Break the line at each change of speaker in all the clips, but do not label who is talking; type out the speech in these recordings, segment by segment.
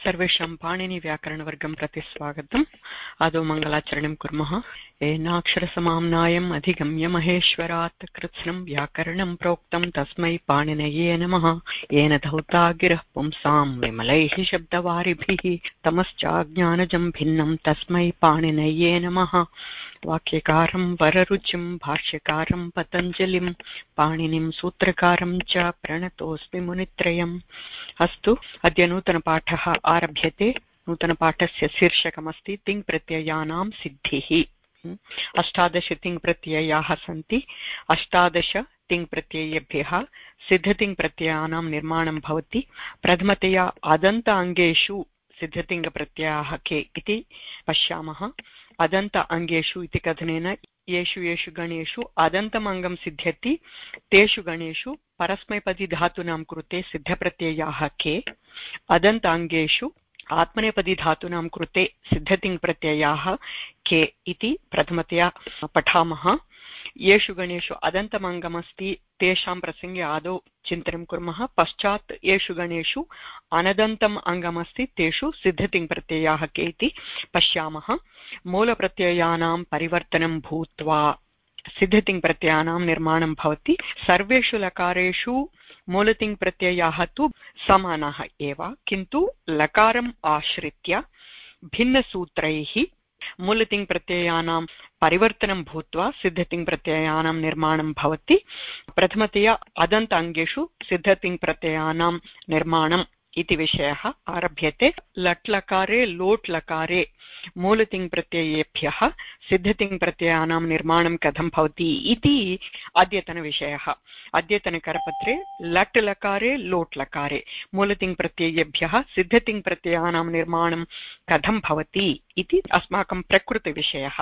सर्वेषां पाणिनिव्याकरणवर्गं प्रति स्वागतम्। आदौ मङ्गलाचरणं कुर्मः। येनाक्षरसमाम्नायम् अधिगम्य महेश्वरात् कृत्स्नं व्याकरणं प्रोक्तं तस्मै पाणिनये नमः। येन धौता गिरः पुंसां विमलैः शब्दवारिभिः तमश्चाज्ञानजं भिन्नं तस्मै पाणिनये नमः। वाक्यकारं वररुचिं भाष्यकारं पतञ्जलिं पाणिनिं सूत्रकारं च प्रणतोऽस्मि मुनित्रयम्। अस्तु, अद्य नूतनपाठः आरभ्यते। नूतनपाठस्य शीर्षकमस्ति तिङ्प्रत्ययानां सिद्धिः। 18 तिङ्प्रत्ययाः सन्ति। 18 तिङ्प्रत्ययेभ्यः सिद्धतिङ्प्रत्ययानां निर्माणं भवति। प्रथमतया अदन्त अङ्गेषु सिद्धतिङ्प्रत्ययाः के इति पश्यामः। अदन्त अङ्गेषु इति कथनेन येषु येषु गणेषु अदन्तम् अङ्गं सिद्ध्यति तेषु गणेषु परस्मैपदी धातूनां कृते सिद्धप्रत्ययाः के। अदन्त अङ्गेषु आत्मनेपदी धातूनां कृते सिद्धतिङ्प्रत्ययाः के इति प्रथमतया पठामः। येषु गणेषु अदन्तमङ्गमस्ति तेषां प्रसङ्गे आदौ चिन्तनं कुर्मः। पश्चात् येषु गणेषु अनदन्तम् अङ्गमस्ति तेषु सिद्धतिङ्प्रत्ययाः के इति पश्यामः। मूलप्रत्ययानां परिवर्तनं भूत्वा सिद्धतिङ्प्रत्ययानां निर्माणं भवति। सर्वेषु लकारेषु मूलतिङ्प्रत्ययाः तु समानाः एव, किन्तु लकारम् आश्रित्य भिन्नसूत्रैः मूलतिङ्प्रत्ययानां परिवर्तनं भूत्वा सिद्धतिङ्प्रत्ययानां निर्माणं भवति। प्रथमतया अदन्त अङ्गेषु सिद्धतिङ्प्रत्ययानां निर्माणम् इति विषयः आरभ्यते। लट् लकारे लोट् लकारे मूलतिङ्प्रत्ययेभ्यः सिद्धतिङ्प्रत्ययानां निर्माणं कथं भवति इति अद्यतनविषयः। अद्यतनकरपत्रे लट् लकारे लोट् लकारे मूलतिङ्प्रत्ययेभ्यः सिद्धतिङ्प्रत्ययानां निर्माणं कथं भवति इति अस्माकं प्रकृतिविषयः।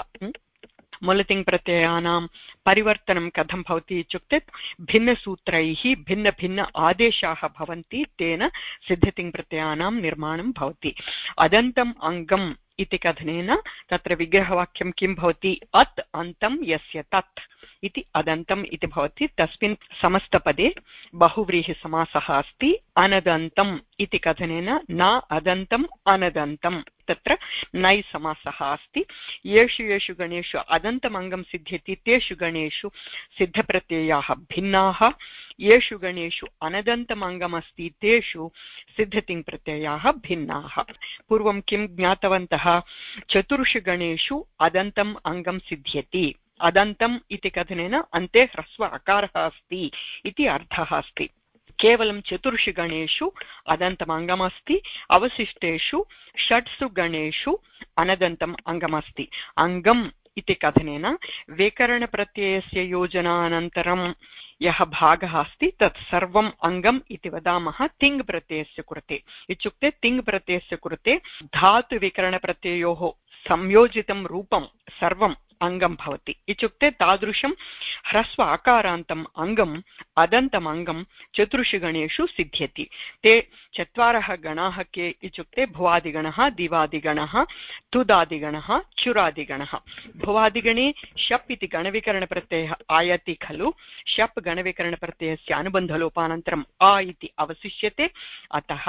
मूलतिङ्प्रत्ययानां परिवर्तनं कथं भवति इत्युक्ते भिन्नसूत्रैः भिन्न भिन्न आदेशाः भवन्ति, तेन सिद्धतिङ्प्रत्ययानां निर्माणं भवति। अदन्तम् अङ्गम् इति कथनेन तत्र विग्रहवाक्यं किं भवति? अत् अन्तं यस्य तत् इति अदन्तम् इति भवति। तस्मिन् समस्तपदे बहुव्रीहिसमासः अस्ति। अनदन्तम् इति कथनेन न अदन्तम् अनदन्तम्, तत्र नै समासः अस्ति। येषु येषु गणेषु अदन्तमङ्गं सिद्ध्यति तेषु गणेषु सिद्धप्रत्ययाः भिन्नाः। येषु गणेषु अनदन्तमङ्गमस्ति तेषु सिद्धतिङ्प्रत्ययाः भिन्नाः। पूर्वं किं ज्ञातवन्तः? चतुर्षु गणेषु अदन्तम् अङ्गं सिद्ध्यति। अदन्तम् इति कथनेन अन्ते ह्रस्व अकारः अस्ति इति अर्थः अस्ति। केवलं चतुर्षु गणेषु अदन्तमङ्गमस्ति, अवशिष्टेषु षट्सु गणेषु अनदन्तम् अङ्गमस्ति। अङ्गम् इति कथनेन वेकरणप्रत्ययस्य योजनानन्तरं यः भागः अस्ति तत् सर्वम् अङ्गम् इति वदामः तिङ् प्रत्ययस्य कृते। इत्युक्ते तिङ् प्रत्ययस्य कृते धातुविकरणप्रत्ययोः संयोजितं रूपं सर्वम् अङ्गं भवति। इत्युक्ते तादृशं ह्रस्व आकारान्तम् अङ्गम् अदन्तम् अङ्गं चतुर्षु गणेषु सिद्ध्यति। ते चत्वारः गणाः के इत्युक्ते भुवादिगणः, दिवादिगणः, तुदादिगणः, चुरादिगणः। भुवादिगणे शप् इति गणविकरणप्रत्ययः आयाति खलु। शप् गणविकरणप्रत्ययस्य अनुबन्धलोपानन्तरम् आ इति अवशिष्यते। अतः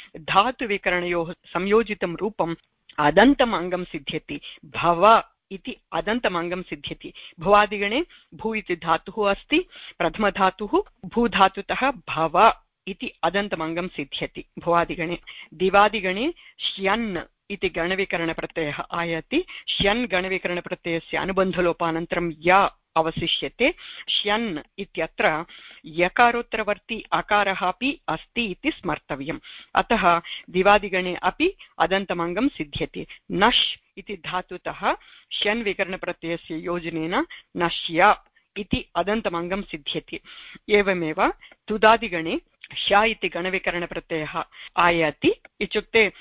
धातुविकरणयोः संयोजितं रूपम् अदन्तम् अङ्गं सिद्ध्यति। भव इति अदन्तमङ्गं सिद्ध्यति। भुवादिगणे भू इति धातुः अस्ति, प्रथमधातुः भूधातुतः भव इति अदन्तमङ्गं सिद्ध्यति भुवादिगणे। दिवादिगणे श्यन् इति गणविकरणप्रत्ययः आयाति। श्यन् गणविकरणप्रत्ययस्य अनुबन्धलोपानन्तरं य अवशिष्यते। श्यन् इत्यत्र यकारोत्तरवर्ती अकारः अपि अस्ति इति स्मर्तव्यम्। अतः दिवादिगणे अपि अदन्तमङ्गं सिद्ध्यति। नश् इति धातुतः श्यन् विकरणप्रत्ययस्य योजनेन नश्य इति अदन्तमङ्गं सिद्ध्यति। एवमेव तुदादिगणे श इति गणविकरणप्रत्ययः आयाति। इत्युक्ते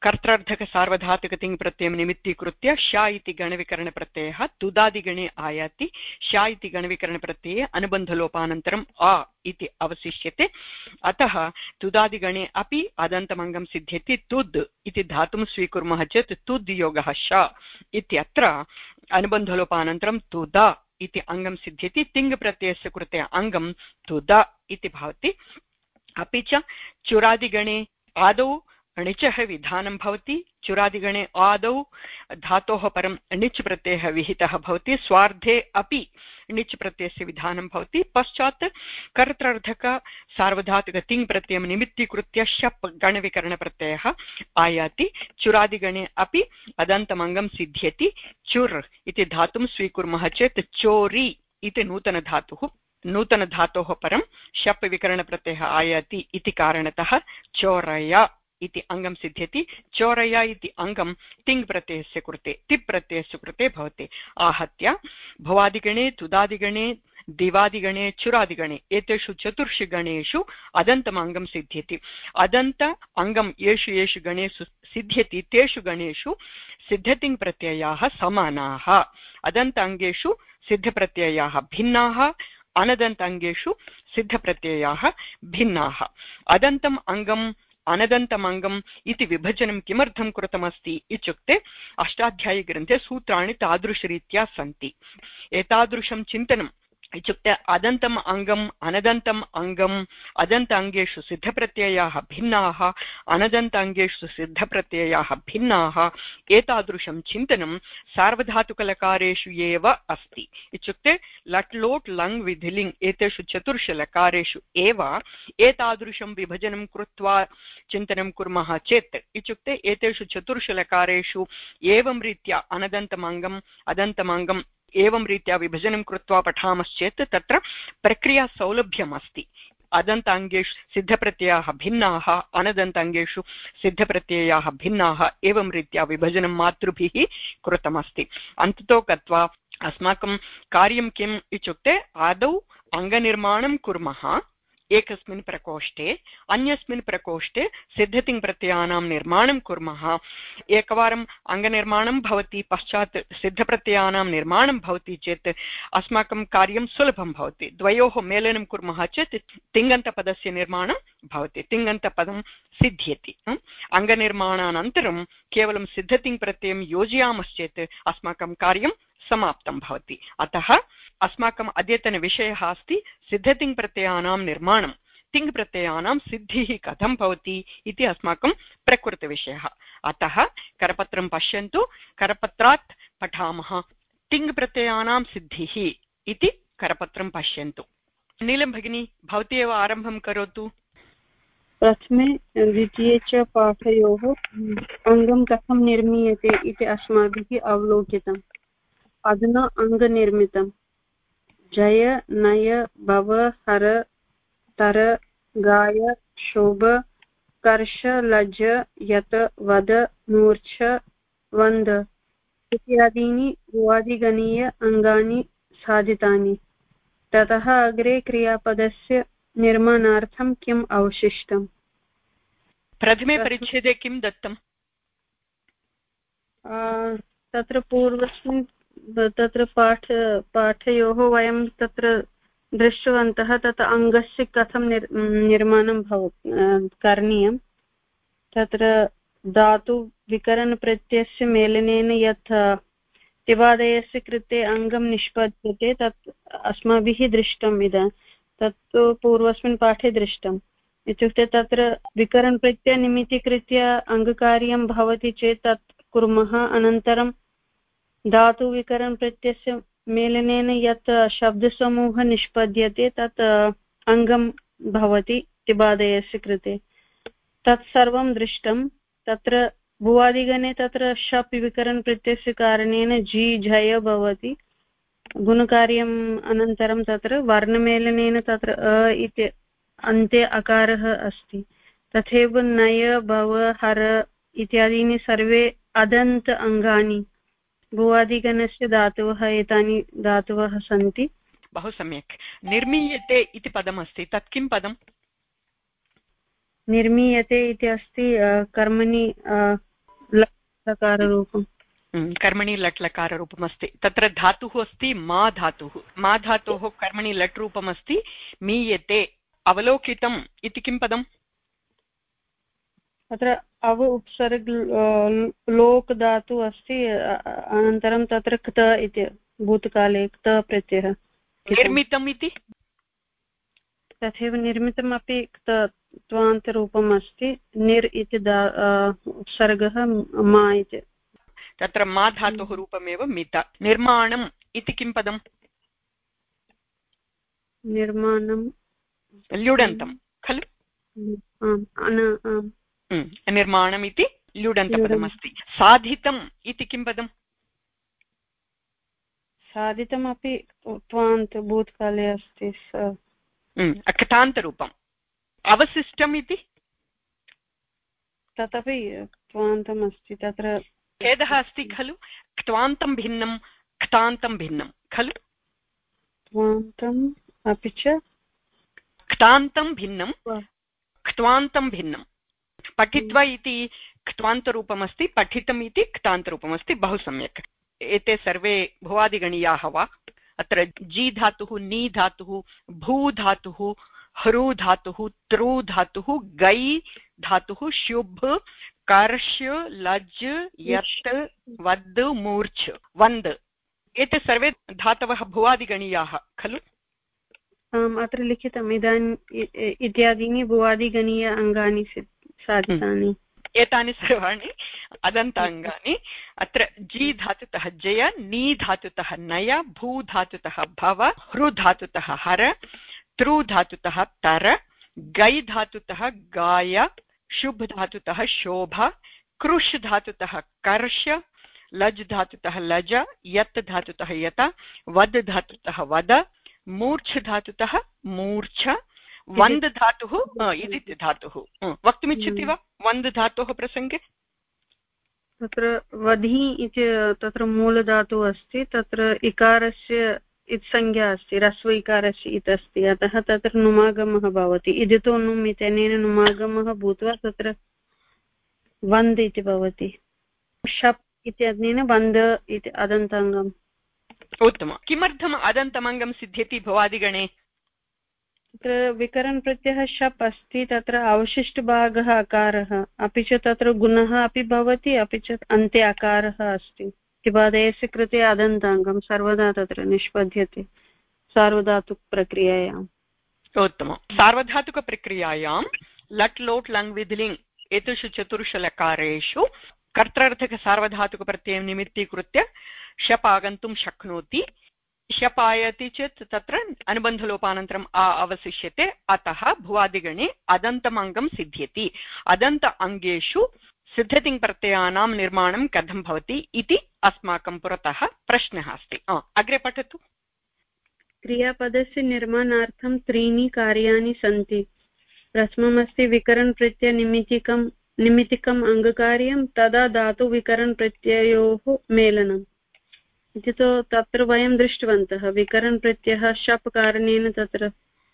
कर्त्रार्थकसार्वधातुकतिङ्प्रत्ययं निमित्तीकृत्य श इति गणविकरणप्रत्ययः तुदादिगणे आयाति। श इति गणविकरणप्रत्यये अनुबन्धलोपानन्तरम् अ इति अवशिष्यते। अतः तुदादिगणे अपि अदन्तमङ्गं सिद्ध्यति। तुद् इति धातुं स्वीकुर्मः चेत् तुद् योगः श इत्यत्र अनुबन्धलोपानन्तरं तुद इति अङ्गं सिद्ध्यति। तिङ् प्रत्ययस्य कृते अङ्गं तुद इति भवति। अपि च चुरादिगणे आदौ णिचः विधानं भवति चुरादिगणे आदौ धातोः परं णिच् प्रत्ययः विहितः भवति स्वार्धे अपि णिच् प्रत्ययस्य विधानं भवति पश्चात् कर्तृर्थक सार्वधातुक तिङ् प्रत्ययं निमित्तीकृत्य शप् गणविकरणप्रत्ययः आयाति चुरादिगणे अपि अदन्तमङ्गं सिद्ध्यति चुर् इति धातुं स्वीकुर्मः चेत् चोरि इति नूतनधातोः परं शप् विकरणप्रत्ययः आयाति इति कारणतः चोरय इति अङ्गं सिद्ध्यति चोरय इति अङ्गं तिङ् प्रत्ययस्य कृते तिप् प्रत्ययस्य कृते भवति आहत्य भवादिगणे तुदादिगणे दिवादिगणे चुरादिगणे एतेषु चतुर्षु गणेषु अदन्तमङ्गं सिद्ध्यति अदन्त अङ्गं येषु गणेषु सिद्ध्यति तेषु गणेषु सिद्धतिङ् प्रत्ययाः समानाः अदन्त अङ्गेषु सिद्धप्रत्ययाः भिन्नाः अनदन्त अङ्गेषु सिद्धप्रत्ययाः भिन्नाः अदन्तम् अङ्गम् अनदन्तमङ्गम् इति विभजनं किमर्थं कृतमस्ति इत्युक्ते अष्टाध्यायीग्रन्थे सूत्राणि तादृशरीत्या सन्ति एतादृशं चिन्तनम् इत्युक्ते अदन्तम् अङ्गम् अनदन्तम् अङ्गम् अदन्त अङ्गेषु सिद्धप्रत्ययाः भिन्नाः अनदन्त अङ्गेषु सिद्धप्रत्ययाः भिन्नाः एतादृशं चिन्तनं सार्वधातुकलकारेषु एव अस्ति इत्युक्ते लट् लोट् लङ् विधिलिङ् एतेषु चतुर्षु लकारेषु एव एतादृशं विभजनं कृत्वा चिन्तनं कुर्मः चेत् इत्युक्ते एतेषु चतुर्षु लकारेषु एवं रीत्या अनदन्तमङ्गम् अदन्तमङ्गम् एवं रीत्या विभजनं कृत्वा पठामश्चेत् तत्र प्रक्रिया सौलभ्यम् अस्ति अदन्त अङ्गेषु सिद्धप्रत्ययाः भिन्नाः अनदन्त अङ्गेषु सिद्धप्रत्ययाः भिन्नाः एवं रीत्या विभजनं मातृभिः कृतमस्ति अन्ततो गत्वा अस्माकं कार्यं किम् इत्युक्ते आदौ अङ्गनिर्माणं कुर्मः एकस्मिन् प्रकोष्ठे अन्यस्मिन् प्रकोष्ठे सिद्धतिङ् प्रत्ययानां निर्माणं कुर्मः एकवारम् अङ्गनिर्माणं भवति पश्चात् सिद्धप्रत्ययानां निर्माणं भवति चेत् अस्माकं कार्यं सुलभं भवति द्वयोः मेलनं कुर्मः चेत् तिङन्तपदस्य निर्माणं भवति तिङन्तपदं सिद्ध्यति अङ्गनिर्माणानन्तरं केवलं सिद्धतिङ् प्रत्ययं योजयामश्चेत् अस्माकं कार्यं समाप्तं भवति अतः अस्माकम् अद्यतनविषयः अस्ति सिद्धतिङ् प्रत्ययानां निर्माणं तिङ् प्रत्ययानां सिद्धिः कथं भवति इति अस्माकं प्रकृतविषयः अतः करपत्रं पश्यन्तु करपत्रात् पठामः तिङ् प्रत्ययानां सिद्धिः इति करपत्रं पश्यन्तु नीलं भगिनी भवती एव आरम्भं करोतु
प्रथमे द्वितीये च पाठयोः अङ्गं कथं निर्मीयते इति अस्माभिः अवलोकितम् अधुना अङ्गनिर्मितं जय नय भव हर तर गाय शोभ कर्ष लज यत वद मूर्छ वन्द इत्यादीनि भुवादिगणीय अङ्गानि साधितानि ततः अग्रे क्रियापदस्य निर्माणार्थं किम् अवशिष्टम्
प्रथमे परिच्छेदे किं दत्तम्
तत्र पूर्वस्मिन् तत्र पाठयोः वयं तत्र दृष्टवन्तः तत् अङ्गस्य कथं निर्माणं करणीयं तत्र धातुविकरणप्रत्ययस्य मेलनेन यत् तिवादयस्य कृते अङ्गं निष्पद्यते तत् अस्माभिः दृष्टम् इदं तत्तु पूर्वस्मिन् पाठे दृष्टम् इत्युक्ते तत्र विकरणप्रत्ययनिमित्तीकृत्य अङ्गकार्यं भवति चेत् तत् कुर्मः अनन्तरं धातुविकरणप्रत्ययस्य मेलनेन यत् शब्दसमूहः निष्पद्यते तत् अङ्गं भवति तिबादयस्य कृते तत् सर्वं दृष्टं तत्र भुवादिगणे तत्र शप् विकरणप्रत्ययस्य कारणेन जी झय भवति गुणकार्यम् अनन्तरं तत्र वर्णमेलनेन तत्र अ इति अन्ते अकारः अस्ति तथैव नय भव हर इत्यादीनि सर्वे अदन्त अङ्गानि भुवादिगणस्य धातवः एतानि धातवः सन्ति
बहु सम्यक् निर्मीयते इति पदमस्ति तत् किं पदम्
निर्मीयते इति अस्ति कर्मणि लकाररूपं
कर्मणि लट् लकाररूपमस्ति तत्र धातुः अस्ति मा धातोः कर्मणि लट् रूपमस्ति मीयते अवलोकितम् इति किं पदम्
तत्र अव उपसर्ग लोक् धातु अस्ति अनन्तरं तत्र क्त इति भूतकाले क्त प्रत्ययः
निर्मितम् इति
तथैव निर्मितमपि क्त त्वान्तरूपम् अस्ति निर् इति उपसर्गः मा इति
तत्र मा धातोः रूपमेव मित निर्माणम् इति किं पदम्
निर्माणं
ल्युडन्तं खलु निर्माणम् इति ल्युडन्तपदमस्ति साधितम् इति किं पदम्
साधितमपि त्वान्त भूतकाले अस्ति
क्तान्तरूपम् अवशिष्टम् इति
तदपि त्वान्तम् अस्ति तत्र
भेदः अस्ति खलु क्त्वान्तं भिन्नं क्तान्तं भिन्नं खलु
त्वान्तम् अपि च
क्तान्तं भिन्नं क्त्वान्तं भिन्नं पठित्वा इति क्त्वान्तरूपमस्ति पठितम् इति क्तान्तरूपमस्ति बहु सम्यक् एते सर्वे भुवादिगणीयाः वा अत्र जी धातुः नी धातुः भू धातुः हरू धातुः तृ धातुः गै धातुः शुभ कर्ष्य लज् यत् वद् मूर्छ वन्द् एते सर्वे धातवः भुवादिगणीयाः खलु
अत्र लिखितम् इदानीम् इत्यादीनि भुवादिगणीय अङ्गानि साधितानि
एतानि सर्वाणि अदन्ताङ्गानि अत्र जी धातुतः जय नी धातुतः नय भू धातुतः भव हृ धातुतः हर तृ धातुतः तर गै धातुतः गाय शुभ धातुतः शोभ कृष् धातुतः कर्ष लज् धातुतः लज यत् धातुतः यत वद् धातुतः वद मूर्छ धातुतः मूर्छ वन्द् धातुः इति धातुः वक्तुमिच्छति वा वन्द् धातोः प्रसङ्गे
तत्र वधि इति तत्र मूलधातुः अस्ति तत्र इकारस्य संज्ञा अस्ति ह्रस्व इकारस्य इति अस्ति अतः तत्र नुमागमः भवति इदितो नुम् इत्यनेन नुमागमः भूत्वा तत्र वन्द् इति भवति शप् इत्यनेन वन्द् इति अदन्ताङ्गम्
उत्तमं किमर्थम् अदन्तमङ्गं सिद्ध्यति भवादिगणे
तत्र विकरणप्रत्ययः शप् अस्ति तत्र अवशिष्टभागः अकारः अपि च तत्र गुणः अपि भवति अपि च अन्ते अकारः अस्ति प्रतिपादयस्य कृते अदन्ताङ्गं सर्वदा तत्र निष्पद्यते सार्वधातुकप्रक्रियायाम्
उत्तमं सार्वधातुकप्रक्रियायां लट् लोट् लङ् विधिलिङ् एतेषु चतुर्षलकारेषु कर्तृर्थकसार्वधातुकप्रत्ययं निमित्तीकृत्य शप् आगन्तुं शक्नोति शप् आयाति चेत् तत्र अनुबन्धलोपानन्तरम् आ अवशिष्यते अतः भुवादिगणे अदन्तमङ्गं सिद्ध्यति अदन्त अङ्गेषु सिद्धतिङ् प्रत्ययानां निर्माणं कथं भवति इति अस्माकं पुरतः प्रश्नः अस्ति अग्रे पठतु
क्रियापदस्य निर्माणार्थं त्रीणि कार्याणि सन्ति प्रथममस्ति विकरणप्रत्ययनिमित्तिकम् अङ्गकार्यं तदा धातुविकरणप्रत्ययोः मेलनम् इति तु तत्र वयं दृष्टवन्तः विकरणप्रत्ययः शप् कारणेन तत्र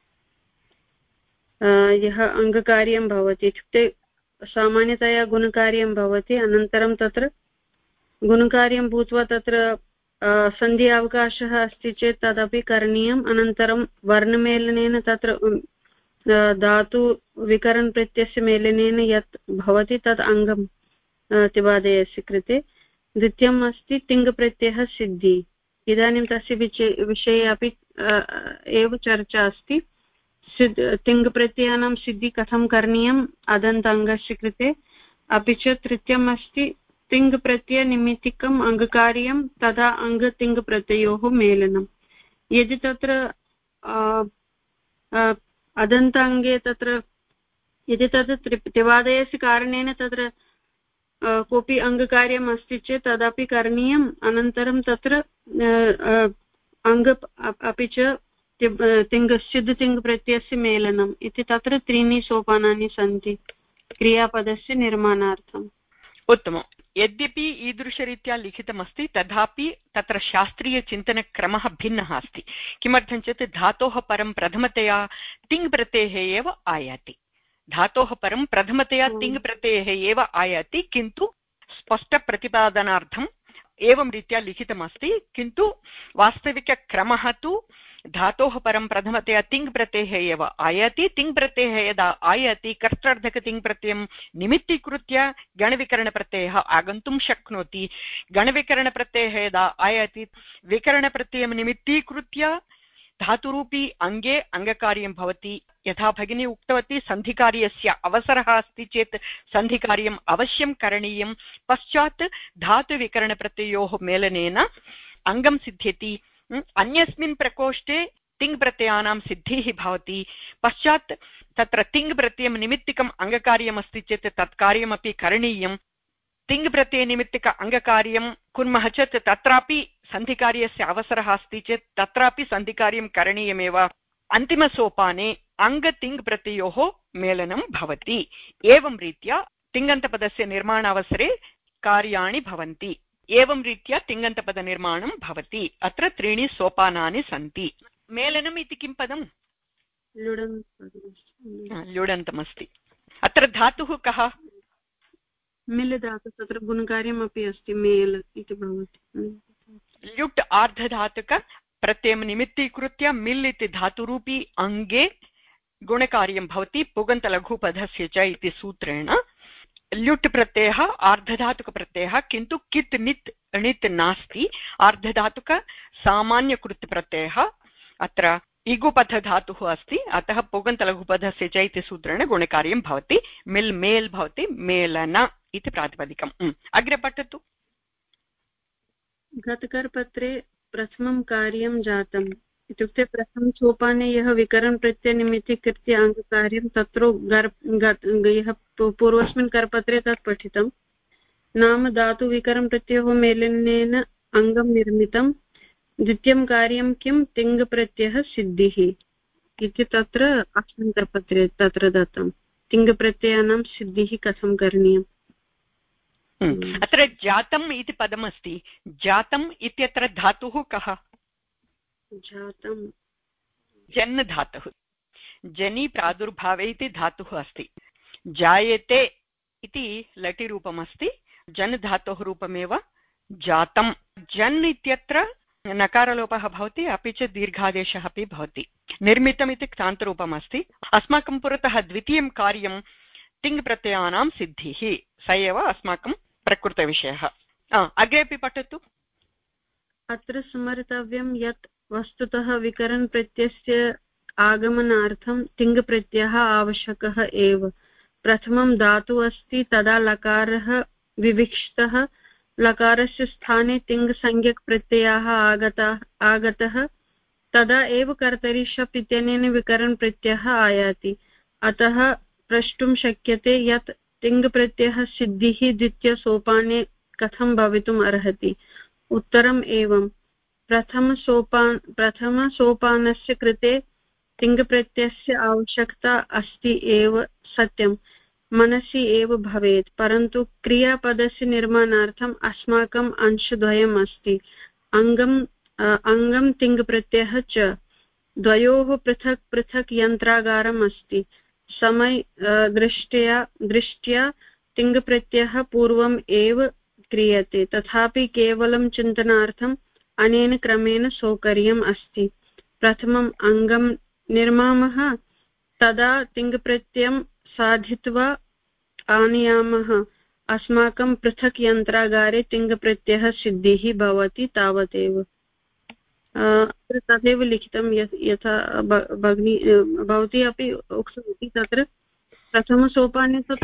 यः अङ्गकार्यं भवति इत्युक्ते सामान्यतया गुणकार्यं भवति अनन्तरं तत्र गुणकार्यं भूत्वा तत्र सन्धि अवकाशः अस्ति चेत् तदपि करणीयम् अनन्तरं वर्णमेलनेन तत्र धातु विकरणप्रत्ययस्य मेलनेन यत् भवति तत् अङ्गं तिवादयस्य कृते द्वितीयम् अस्ति तिङ्प्रत्ययः सिद्धि इदानीं तस्य विषये अपि एव चर्चा अस्ति तिङ्प्रत्ययानां सिद्धि कथं करणीयम् अदन्ताङ्गस्य कृते अपि च तृतीयम् अस्ति तिङ्प्रत्ययनिमित्तिकम् अङ्गकार्यं तदा अङ्गतिङ्प्रत्ययोः मेलनं यदि तत्र अदन्ताङ्गे तत्र यदि तत्र तिवादयस्य कारणेन तत्र कोऽपि अङ्गकार्यम् अस्ति चेत् तदपि करणीयम् अनन्तरं तत्र अङ्ग अपि च सिद्धतिङ्प्रत्ययस्य मेलनम् इति तत्र त्रीणि सोपानानि सन्ति क्रियापदस्य निर्माणार्थम्
उत्तमं यद्यपि ईदृशरीत्या लिखितमस्ति तथापि तत्र शास्त्रीयचिन्तनक्रमः भिन्नः अस्ति किमर्थं चेत् धातोः परं प्रथमतया तिङ् प्रत्ययः एव आयाति धातोः परं प्रथमतया तिङ् प्रत्ययः एव आयाति किन्तु स्पष्टप्रतिपादनार्थम् एवं रीत्या लिखितमस्ति किन्तु वास्तविकक्रमः तु धातोः परं प्रथमतया तिङ् प्रत्ययः एव आयाति तिङ् प्रत्ययः यदा आयाति कर्तृर्थकतिङ् प्रत्ययं निमित्तीकृत्य गणविकरणप्रत्ययः आगन्तुं शक्नोति गणविकरणप्रत्ययः यदा आयाति विकरणप्रत्ययं निमित्तीकृत्य धातुरूपी अङ्गे अङ्गकार्यं भवति। यथा भगिनी उक्तवती सन्धिकार्यस्य अवसरः अस्ति चेत् सन्धिकार्यम् अवश्यं करणीयं। पश्चात् धातुविकरणप्रत्ययोः मेलनेन अङ्गं सिद्ध्यति। अन्यस्मिन् प्रकोष्ठे तिङ् प्रत्ययानां सिद्धिः भवति। पश्चात् तत्र तिङ् प्रत्ययं निमित्तिकम् अङ्गकार्यमस्ति चेत् तत् कार्यमपि करणीयं। तिङ् प्रत्ययनिमित्तिक अङ्गकार्यं कुर्मः चेत् तत्रापि सन्धिकार्यस्य अवसरः अस्ति चेत् तत्रापि सन्धिकार्यं करणीयमेव। अन्तिमसोपाने अङ्गतिङ् प्रत्ययोः मेलनं भवति। एवं रीत्या तिङन्तपदस्य निर्माणावसरे कार्याणि भवन्ति। एवं रीत्या तिङन्तपदनिर्माणं भवति। अत्र त्रीणि सोपानानि सन्ति। मेलनम् इति किं पदम्? ल्युडन्तमस्ति। अत्र धातुः कः?
मिल् धातु, तत्र गुणकार्यमपि अस्ति, मेल् इति भवति।
ल्युट् आर्धधातुक प्रत्ययं निमित्तीकृत्य मिल् इति धातुरूपी अङ्गे गुणकार्यं भवति पुगन्तलघुपदस्य च इति सूत्रेण। ल्युट् प्रत्ययः आर्धधातुकप्रत्ययः, किन्तु कित् नित् णित् नास्ति। आर्धधातुक सामान्यकृत् प्रत्ययः। अत्र इगुपथधातुः अस्ति, अतः पुगन्तलघुपदस्य च इति सूत्रेण गुणकार्यं भवति। मिल् मेल् भवति मेलन इति प्रातिपदिकम्। अग्रे पठतु।
गतकरपत्रे प्रथमं कार्यं जातम् इत्युक्ते प्रथमसोपाने यः विकरणप्रत्ययनिमित्तीकृत्य अङ्गकार्यं तत्र यः पूर्वस्मिन् करपत्रे तत् पठितं नाम धातुविकरणप्रत्ययोः मेलनेन अङ्गं निर्मितं। द्वितीयं कार्यं किं? तिङ्प्रत्ययः सिद्धिः इति तत्र अस्मिन् करपत्रे तत्र दत्तं। तिङ्प्रत्ययानां सिद्धिः कथं करणीयम्?
अत्र जातम् इति पदमस्ति। जातम् इत्यत्र धातुः कः?
जातं
जन् धातुः। जनि प्रादुर्भावे इति धातुः अस्ति। जायते इति लटिरूपमस्ति, जन् धातोः रूपमेव जातं। जन् इत्यत्र नकारलोपः भवति, अपि च दीर्घादेशः अपि भवति। निर्मितम् इति क्तान्तरूपमस्ति। अस्माकं पुरतः द्वितीयं कार्यं तिङ् प्रत्ययानां सिद्धिः, स एव अस्माकं प्रकृतविषयः। अग्रेपि पठतु।
अत्र स्मर्तव्यं यत् वस्तुतः विकरणप्रत्ययस्य आगमनार्थं तिङ्प्रत्ययः आवश्यकः एव। प्रथमं धातु अस्ति, तदा लकारः विविक्षितः, लकारस्य स्थाने तिङ्संज्ञक प्रत्ययः आगतः, तदा एव कर्तरि शप् इत्यनेन विकरणप्रत्ययः आयाति। अतः प्रष्टुं शक्यते यत् तिङ्प्रत्ययः सिद्धिः द्वितीयसोपाने कथं भवितुम् अर्हति। उत्तरम् एवं। प्रथमसोपानस्य कृते तिङ्प्रत्ययस्य आवश्यकता अस्ति एव सत्यं, मनसि एव भवेत्, परन्तु क्रियापदस्य निर्माणार्थम् अस्माकम् अंशद्वयम् अस्ति, अङ्गं तिङ्प्रत्ययः च। द्वयोः पृथक् पृथक् यन्त्रागारम् अस्ति। समय दृष्ट्या तिङ्प्रत्ययः पूर्वम् एव क्रियते, तथापि केवलं चिन्तनार्थम् अनेन क्रमेण सौकर्यम् अस्ति। प्रथमम् अङ्गं निर्मामः, तदा तिङ्प्रत्ययं साधित्वा आनयामः। अस्माकं पृथक् यन्त्रागारे तिङ्प्रत्ययः सिद्धिः भवति, तावदेव। तदेव लिखितं यथा भगिनी भवती अपि उक्तवती। तत्र प्रथमसोपाने तु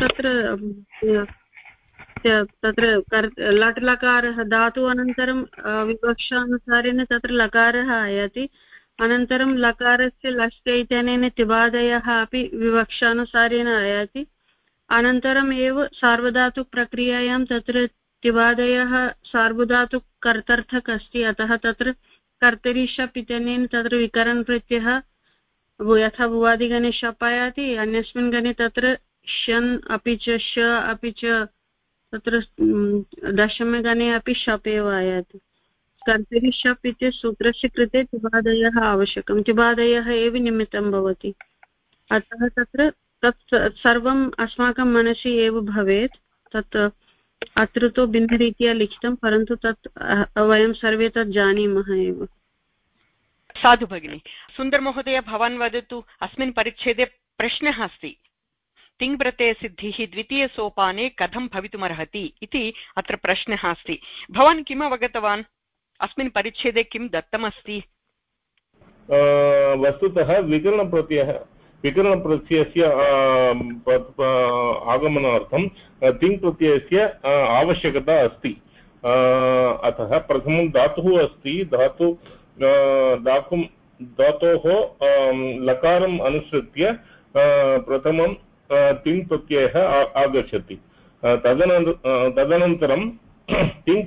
तत्र लट् लकारः धातु अनन्तरं विवक्षानुसारेण तत्र लकारः आयाति। अनन्तरं लकारस्य लस्य इत्यनेन तिबादयः अपि विवक्षानुसारेण आयाति। अनन्तरम् एव सार्वधातुकप्रक्रियायां तत्र तिबादयः सार्वधातुकर्तर्थक अस्ति, अतः तत्र कर्तरि शप् इत्यनेन तत्र विकरणप्रत्ययः यथा भुवादिगणे शप् आयाति, अन्यस्मिन् गणे तत्र शन् अपि च श अपि च तत्र दशमगणे अपि शप् एव आयाति। कर्तरि शप् इति सूत्रस्य कृते तिबादयः आवश्यकं, तिबादयः एव निमित्तं भवति। अतः तत्र तत् सर्वम् अस्माकं मनसि एव भवेत्। तत् अत्र तु भिन्नरीत्या लिखितं, परन्तु तत् वयं सर्वे तत् जानीमः एव।
साधु भगिनी। सुन्दर महोदय, भवान् वदतु। अस्मिन् परिच्छेदे प्रश्नः अस्ति, तिङ्प्रत्ययसिद्धिः द्वितीयसोपाने कथं भवितुमर्हति इति अत्र प्रश्नः अस्ति। भवान् किम् अवगतवान्? अस्मिन् परिच्छेदे किं दत्तमस्ति?
वस्तुतः विकरणप्रत्ययस्य आगमनार्थं तिङ् प्रत्ययस्य आवश्यकता अस्ति। अतः प्रथमं धातुः अस्ति, धातोः लकारम् अनुसृत्य प्रथमं तिङ् प्रत्ययः आगच्छति। तदनन्तरं तिङ्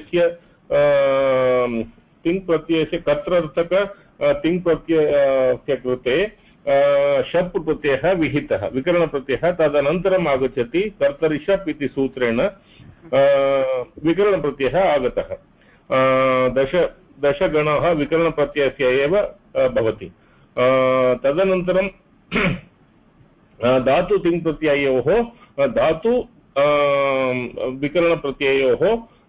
प्रत्ययस्य कर्तृर्थक तिङ् प्रत्ययस्य कृते शप् प्रत्ययः विहितः, विकरणप्रत्ययः तदनन्तरम् आगच्छति। कर्तरि शप् इति सूत्रेण विकरणप्रत्ययः आगतः। दशगणाः विकरणप्रत्ययस्य एव भवति। तदनन्तरं धातु तिङ् प्रत्ययोः धातु विकरणप्रत्ययोः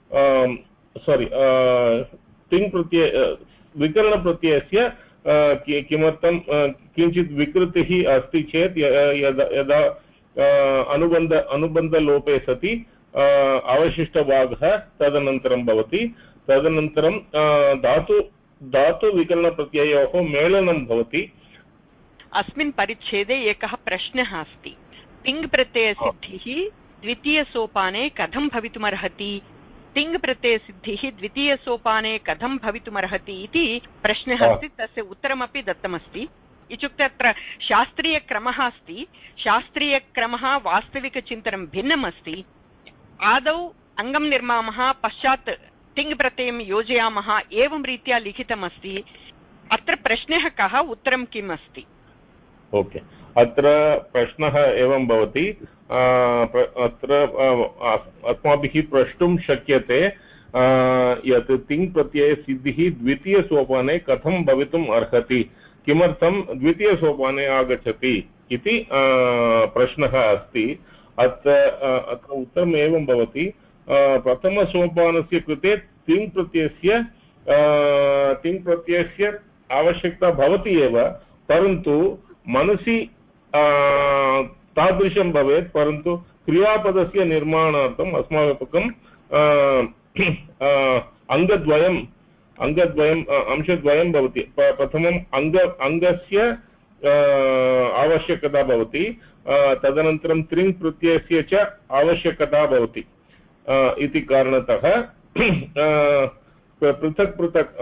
तिङ् प्रत्यय विकरणप्रत्ययस्य किमर्थं किञ्चित् विकृतिः अस्ति चेत् यदा अनुबन्धलोपे सति अवशिष्टभागः तदनन्तरं भवति। तदनन्तरं धातुविकरणप्रत्ययोः मेलनं भवति।
अस्मिन् परिच्छेदे एकः प्रश्नः अस्ति। तिङ् प्रत्ययसिद्धिः द्वितीयसोपाने कथं भवितुमर्हति? तिङ् प्रत्ययसिद्धिः द्वितीयसोपाने कथं भवितुमर्हति इति प्रश्नः अस्ति। तस्य उत्तरमपि दत्तमस्ति। इत्युक्ते अत्र शास्त्रीयक्रमः अस्ति। शास्त्रीयक्रमः वास्तविकचिन्तनं भिन्नम् अस्ति। आदौ अङ्गं निर्मामः, पश्चात् तिङ् प्रत्ययं योजयामः, एवं रीत्या लिखितमस्ति। अत्र प्रश्नः कः, उत्तरं किम् अस्ति?
ओके, अत्र प्रश्नः एवं भवति। अत्र अस्माभिः प्रष्टुं शक्यते यत् तिङ् प्रत्ययसिद्धिः द्वितीयसोपाने कथं भवितुम् अर्हति, किमर्थं द्वितीयसोपाने आगच्छति इति प्रश्नः अस्ति। अत्र उत्तरम् एवं भवति। प्रथमसोपानस्य कृते तिङ् प्रत्ययस्य आवश्यकता भवति एव, परन्तु मनसि तादृशं भवेत्, परन्तु क्रियापदस्य निर्माणार्थम् अस्माकम् अंशद्वयं भवति। प्रथमं अङ्गस्य आवश्यकता भवति, तदनन्तरं तिङ् प्रत्ययस्य च आवश्यकता भवति। इति कारणतः पृथक्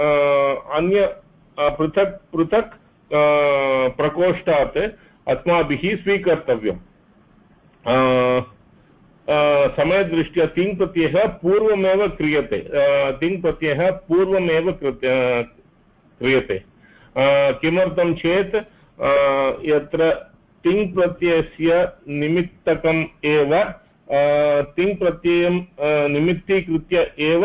पृथक् प्रकोष्ठात् अस्माभिः स्वीकर्तव्यम्। समयदृष्ट्या तिङ् प्रत्ययः पूर्वमेव क्रियते। तिङ् प्रत्ययः पूर्वमेव क्रियते। किमर्थं चेत् यत्र तिङ् प्रत्ययस्य निमित्तकम् एव तिङ् प्रत्ययं निमित्तीकृत्य एव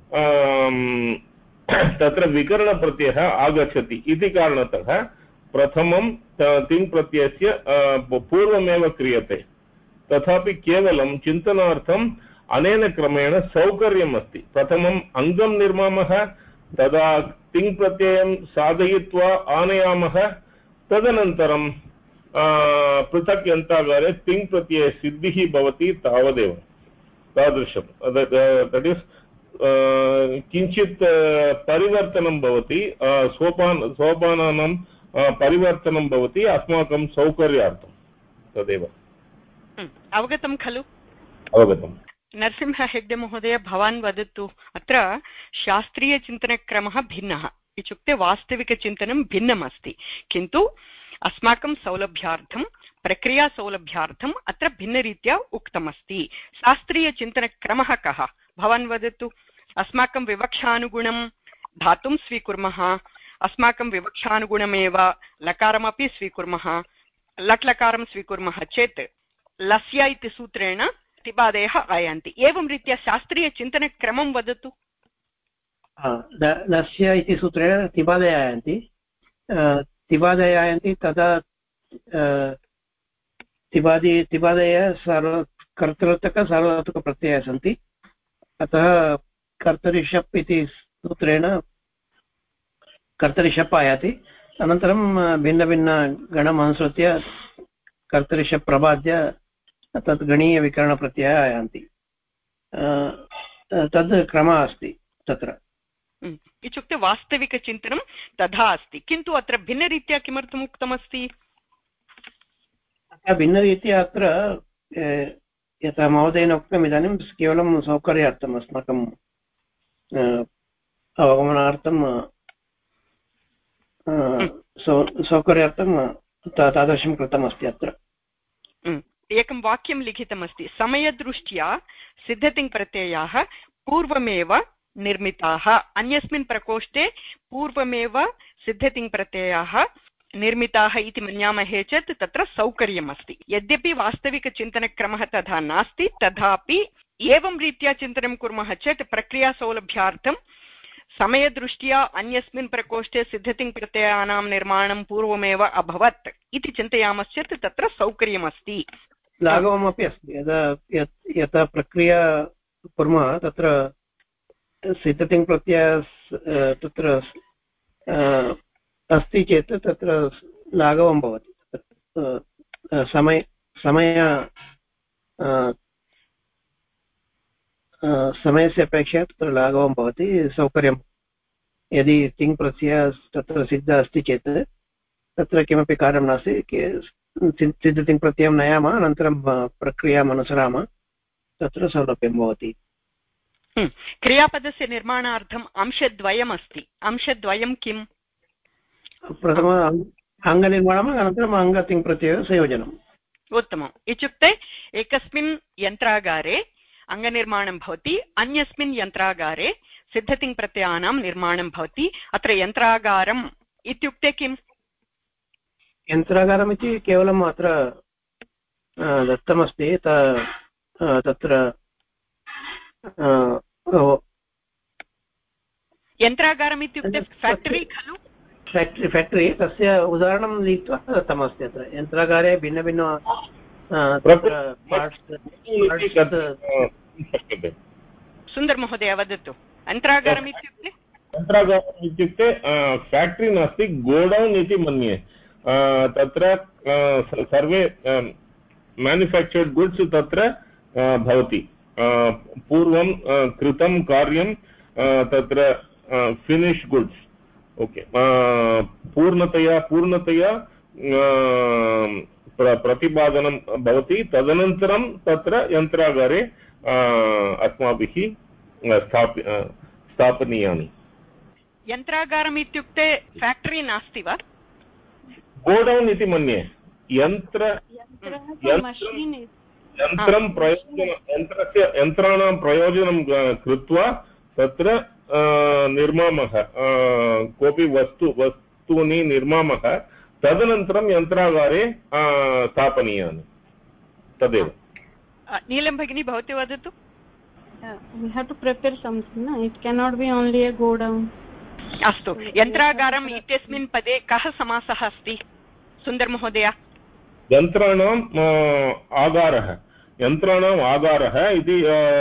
तत्र विकरणप्रत्ययः आगच्छति। इति कारणतः प्रथमं तिङ् प्रत्ययस्य पूर्वमेव क्रियते। तथापि केवलं चिन्तनार्थम् अनेन क्रमेण सौकर्यम् अस्ति। प्रथमम् अङ्गं निर्मामः, तदा तिङ् प्रत्ययं साधयित्वा आनयामः, तदनन्तरं पृथक् यन्त्रागारे तिङ् प्रत्ययसिद्धिः भवति। तावदेव तादृशं दट् इस् किञ्चित् परिवर्तनं भवति, सोपानानां परिवर्तनं भवति अस्माकं सौकर्यार्थं। तदेव
अवगतं खलु?
अवगतं।
नरसिंह हेग्डे महोदय, भवान् वदतु। अत्र शास्त्रीयचिन्तनक्रमः भिन्नः, इत्युक्ते वास्तविकचिन्तनं भिन्नम् अस्ति, किन्तु अस्माकं सौलभ्यार्थं, प्रक्रियासौलभ्यार्थम् अत्र भिन्नरीत्या उक्तमस्ति। शास्त्रीयचिन्तनक्रमः कः, भवान् वदतु। अस्माकं विवक्षानुगुणं धातुं स्वीकुर्मः, अस्माकं विवक्षानुगुणमेव लकारमपि स्वीकुर्मः, लट्लकारं स्वीकुर्मः चेत् लस्य इति सूत्रेण तिबादयः आयान्ति। एवं रीत्या शास्त्रीयचिन्तनक्रमं वदतु।
लस्य इति सूत्रेण तिबादयः आयान्ति। तदा तिबादयः कर्तृर्थक सार्वधातुकप्रत्ययाः सन्ति। अतः कर्तरिशप् इति सूत्रेण कर्तरिशप् आयाति। अनन्तरं भिन्नभिन्नगणम् अनुसृत्य कर्तरिशप् प्रबाद्य तत् गणीयविकरणप्रत्ययाः आयान्ति। तद् क्रमः अस्ति तत्र।
इत्युक्ते वास्तविकचिन्तनं तथा अस्ति, किन्तु अत्र भिन्नरीत्या किमर्थम् उक्तमस्ति?
भिन्नरीत्या अत्र यथा महोदयेन उक्तम् इदानीं केवलं सौकर्यार्थम् अस्माकं अवगमनार्थं सौकर्यार्थं तादृशं कृतमस्ति। अत्र
एकं वाक्यं लिखितमस्ति, समयदृष्ट्या सिद्धतिङ्प्रत्ययाः पूर्वमेव निर्मिताः। अन्यस्मिन् प्रकोष्ठे पूर्वमेव सिद्धतिङ्प्रत्ययाः निर्मिताः इति मन्यामहे चेत् तत्र सौकर्यम् अस्ति। यद्यपि वास्तविकचिन्तनक्रमः तथा नास्ति, तथापि एवं रीत्या चिन्तनं कुर्मः चेत् प्रक्रियासौलभ्यार्थं समयदृष्ट्या अन्यस्मिन् प्रकोष्ठे सिद्धतिङ्प्रत्ययानां निर्माणं पूर्वमेव अभवत् इति चिन्तयामश्चेत् तत्र सौकर्यमस्ति,
लाघवमपि अस्ति। यथा प्रक्रिया कुर्मः तत्र सिद्धतिङ्प्रत्यय तत्र अस्ति चेत् तत्र लाघवं भवति। समयस्य अपेक्षया तत्र लाघवं भवति, सौकर्यं। यदि तिङ्प्रत्ययः तत्र सिद्धः अस्ति चेत् तत्र किमपि कार्यं नास्ति, सिद्धतिङ्प्रत्ययं नयामः, अनन्तरं प्रक्रियाम् अनुसरामः, तत्र सौलभ्यं भवति।
क्रियापदस्य निर्माणार्थम् अंशद्वयमस्ति। अंशद्वयं किम्?
प्रथमम् अङ्गनिर्माणम्, अनन्तरम् अङ्गतिङ्प्रत्ययः संयोजनम्।
उत्तमम्। इत्युक्ते एकस्मिन् यन्त्रागारे अङ्गनिर्माणं भवति, अन्यस्मिन् यन्त्रागारे सिद्धतिङ्प्रत्ययानां निर्माणं भवति। अत्र यन्त्रागारम् इत्युक्ते किम्?
यन्त्रागारम् इति केवलम् अत्र दत्तमस्ति। तत्र
यन्त्रागारम् इत्युक्ते फेक्टरी खलु?
फेक्टरी, तस्य उदाहरणं नीत्वा दत्तमस्ति। अत्र यन्त्रागारे भिन्नभिन्न
सुन्दर महोदय वदतु, यन्त्रागारम् इत्युक्ते?
यन्त्रागारम् इत्युक्ते फेक्टरी नास्ति, गोडौन् इति मन्ये। तत्र सर्वे मैन्युफैक्चर्ड गुड्स तत्र भवति। पूर्वं कृतं कार्यं तत्र फिनिश गुड्स। ओके, पूर्णतया प्रतिपादनं भवति। तदनन्तरं तत्र यन्त्रागारे अस्माभिः स्थापनीयानि।
यन्त्रागारम् इत्युक्ते फेक्टरी नास्ति वा?
गोडौन् इति मन्ये। यन्त्राणां प्रयोजनं कृत्वा तत्र निर्मामः, कोऽपि वस्तूनि निर्मामः, तदनन्तरं यन्त्रागारे स्थापनीयानि, तदेव।
नीलं भगिनी भवती वदतु।
we have to prepare something, no? It cannot be only a go down.
अस्तु, यन्त्रागारम् इत्यस्मिन् पदे कः समासः अस्ति सुन्दर महोदय?
यन्त्राणाम् आगारः इति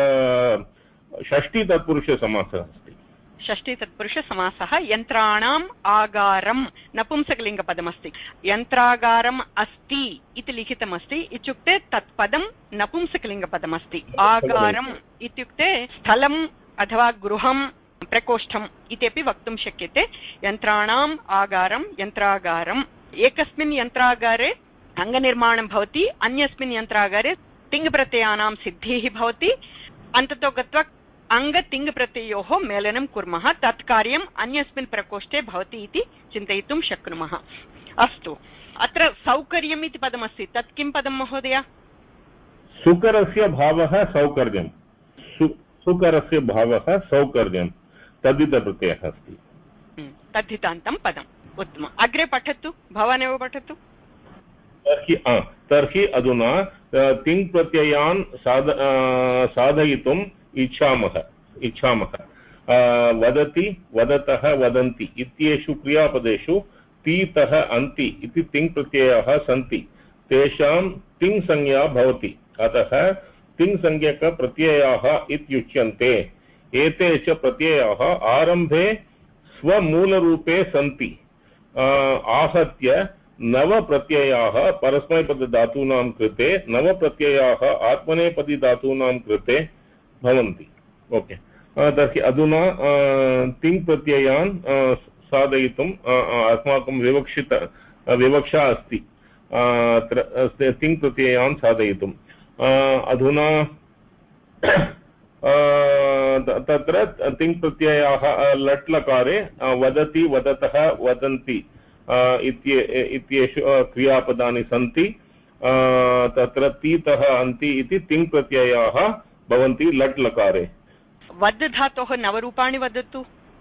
षष्ठी तत्पुरुषसमासः अस्ति।
षष्ठी तत्पुरुषसमासः। यन्त्राणाम् आगारं नपुंसकलिङ्गपदमस्ति। यन्त्रागारम् अस्ति इति लिखितमस्ति, इत्युक्ते तत्पदं नपुंसकलिङ्गपदमस्ति। आगारम् इत्युक्ते स्थलम् अथवा गृहं, प्रकोष्ठम् इत्यपि वक्तुं शक्यते। यन्त्राणाम् आगारं, यन्त्रागारम्। एकस्मिन् यन्त्रागारे अङ्गनिर्माणं भवति, अन्यस्मिन् यन्त्रागारे तिङ्प्रत्ययानां सिद्धिः भवति। अन्ततो गत्वा अङ्गतिङ्प्रत्ययोः मेलनं कुर्मः, तत् कार्यम् अन्यस्मिन् प्रकोष्ठे भवति इति चिन्तयितुं शक्नुमः। अस्तु, अत्र सौकर्यम् इति पदमस्ति, तत् किं पदं महोदय?
सुकरस्य भावः सौकर्यं। सुकरस्य भावः सौकर्यं तद्धितप्रत्ययः अस्ति।
तद्धितान्तं पदम्। उत्तमम्। अग्रे पठतु, भवानेव पठतु।
तर्हि अधुना तिङ्प्रत्ययान् साधयितुम् इच्छामः। वदति, वदतः, वदन्ति इत्येषु क्रियापदेषु तीतः, अन्ति इति तिङ्प्रत्ययाः सन्ति। तेषां तिङ्संज्ञा भवति, अतः तिङ्संज्ञकप्रत्ययाः इत्युच्यन्ते। एते च प्रत्ययाः आरम्भे स्वमूलरूपे सन्ति। आहत्य नवप्रत्ययाः परस्मैपदधातूनां कृते, नवप्रत्ययाः आत्मनेपदी धातूनां कृते भवन्ति। ओके, तर्हि अधुना तिङ् प्रत्ययान् साधयितुम् अस्माकं विवक्षा अस्ति तिङ् प्रत्ययान् साधयितुम् अधुना तत्र तिङ् प्रत्ययाः लट् लकारे वदति वदतः वदन्ति इत्येषु क्रियापदानि सन्ति तत्र तीतः अन्ति इति तिङ् प्रत्ययाः भवन्ति लट् लकारे
वद् धातोः नवरूपाणि वदतु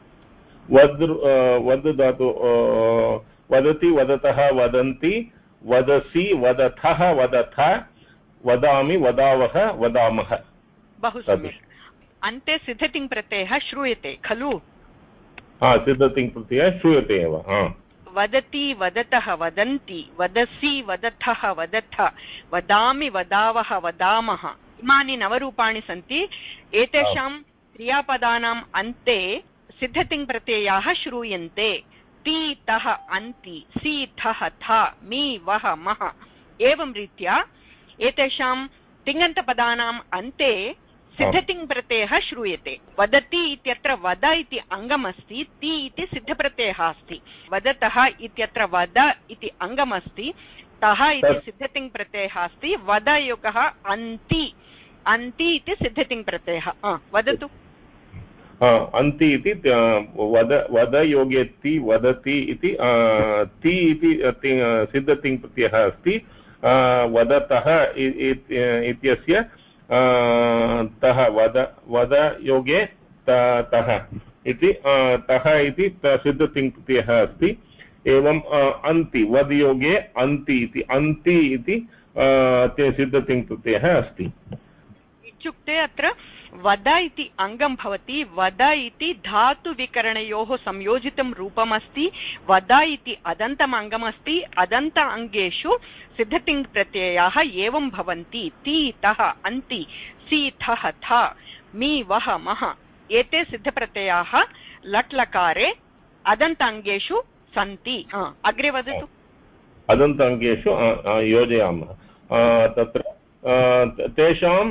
वद् धातु वदति वदतः वदन्ति वदसि वदथः वदथ वदामि वदावः वदामः
बहु सम्यक् अन्ते सिद्धतिङ् प्रत्ययः श्रूयते खलु
सिद्धतिङ् प्रत्ययः श्रूयते एव
वदति वदतः वदन्ति वदसि वदथः वदथ वदामि वदावः वदामः इमानि नवरूपाणि सन्ति एतेषां क्रियापदानाम् अन्ते सिद्धतिङ् प्रत्ययाः श्रूयन्ते ति तः अन्ति सि थः थ मि वः मः एवं रीत्या एतेषां तिङन्तपदानाम् अन्ते सिद्धतिङ् प्रत्ययः श्रूयते वदति इत्यत्र वद इति अङ्गमस्ति ति इति सिद्धप्रत्ययः अस्ति वदतः इत्यत्र वद इति अङ्गमस्ति तः इति सिद्धतिङ् प्रत्ययः अस्ति वदयोगः अन्ति अन्ति इति सिद्धतिङ् प्रत्ययः वदतु
अन्ति इति वदयोगे ति वदति इति ति इति सिद्धतिङ् प्रत्ययः अस्ति वदतः इत्यस्य तः वद योगे तः इति तः इति सिद्धतिङ् प्रत्ययः अस्ति एवं अन्ति वद् योगे अन्ति इति सिद्धतिङ् प्रत्ययः अस्ति
इत्युक्ते अत्र वद इति अङ्गं भवति वद इति धातुविकरणयोः संयोजितं रूपमस्ति वद इति अदन्तम् अङ्गमस्ति अदन्त अङ्गेषु सिद्धतिङ् प्रत्ययाः एवं भवन्ति ति तः अन्ति सि थः थ मि वः मः एते सिद्धप्रत्ययाः लट् लकारे अदन्त अङ्गेषु सन्ति अग्रे वदतु
अदन्त अङ्गेषु योजयामः तत्र तेषां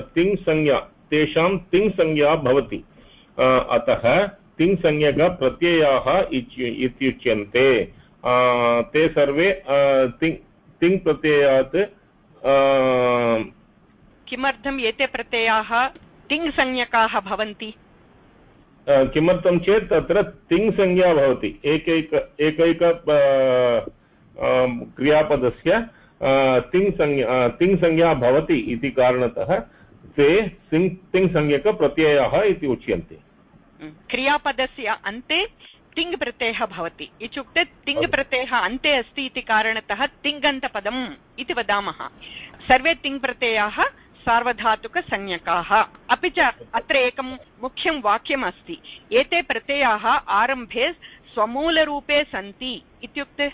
तिङ् संज्ञा भवति अतः तिङ् संज्ञकप्रत्ययाः इत्युच्यन्ते ते सर्वे तिङ् प्रत्ययात्
किमर्थम् एते प्रत्ययाः तिङ् संज्ञकाः भवन्ति
किमर्थं चेत् तत्र तिङ् संज्ञा भवति एकैक क्रियापदस्य तिङ् संज्ञा भवति इति कारणतः ते तिङ् संज्ञकप्रत्ययाः इति उच्यन्ते
क्रियापदस्य अन्ते तिङ् प्रत्ययः भवति इत्युक्ते तिङ् प्रत्ययः अन्ते अस्ति इति कारणतः तिङन्तपदम् इति वदामः सर्वे तिङ् प्रत्ययाः सार्वधातुकसंज्ञकाः अपि च अत्र एकं मुख्यं वाक्यम् अस्ति एते प्रत्ययाः आरम्भे स्वमूलरूपे सन्ति इत्युक्ते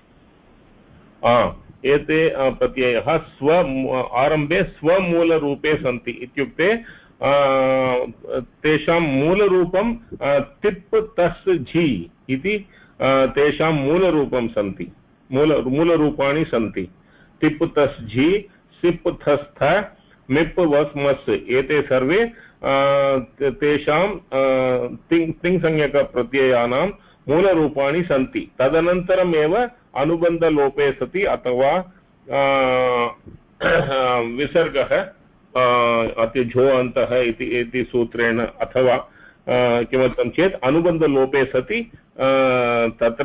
एते प्रत्ययाः आरम्भे स्वमूलरूपे सन्ति इत्युक्ते तेषां मूलरूपं तिप् तस् झि इति तेषां मूलरूपं सन्ति मूलरूपाणि सन्ति तिप् तस् झि सिप् थस् थ मिप् वस् मस् एते सर्वे तेषां तिङ् संज्ञकप्रत्ययानां मूलरूपाणि सन्ति तदनन्तरमेव अनुबन्धलोपे सति अथवा विसर्गः अति झो अन्तः इति सूत्रेण अथवा किमर्थं चेत् अनुबन्धलोपे सति तत्र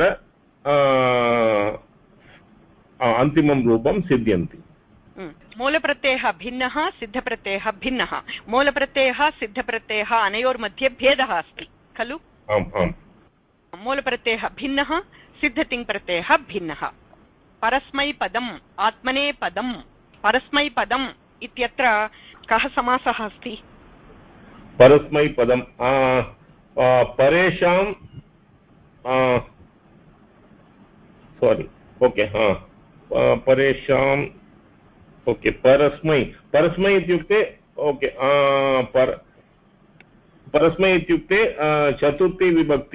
अन्तिमं रूपं सिद्ध्यन्ति
मूलप्रत्ययः भिन्नः सिद्धप्रत्ययः भिन्नः मूलप्रत्ययः सिद्धप्रत्ययः अनयोर्मध्ये भेदः अस्ति खलु
आम् आम्
मूलप्रत्ययः भिन्नः सिद्धतिङ् प्रत्ययः भिन्नः परस्मैपदम् आत्मनेपदम् परस्मैपदम् इत्यत्र कः समासः अस्ति
परस्मैपदं परेषां सोरि ओके परेषां ओके परस्मै इत्युक्ते ओके परस्मै इत्युक्ते चतुर्थी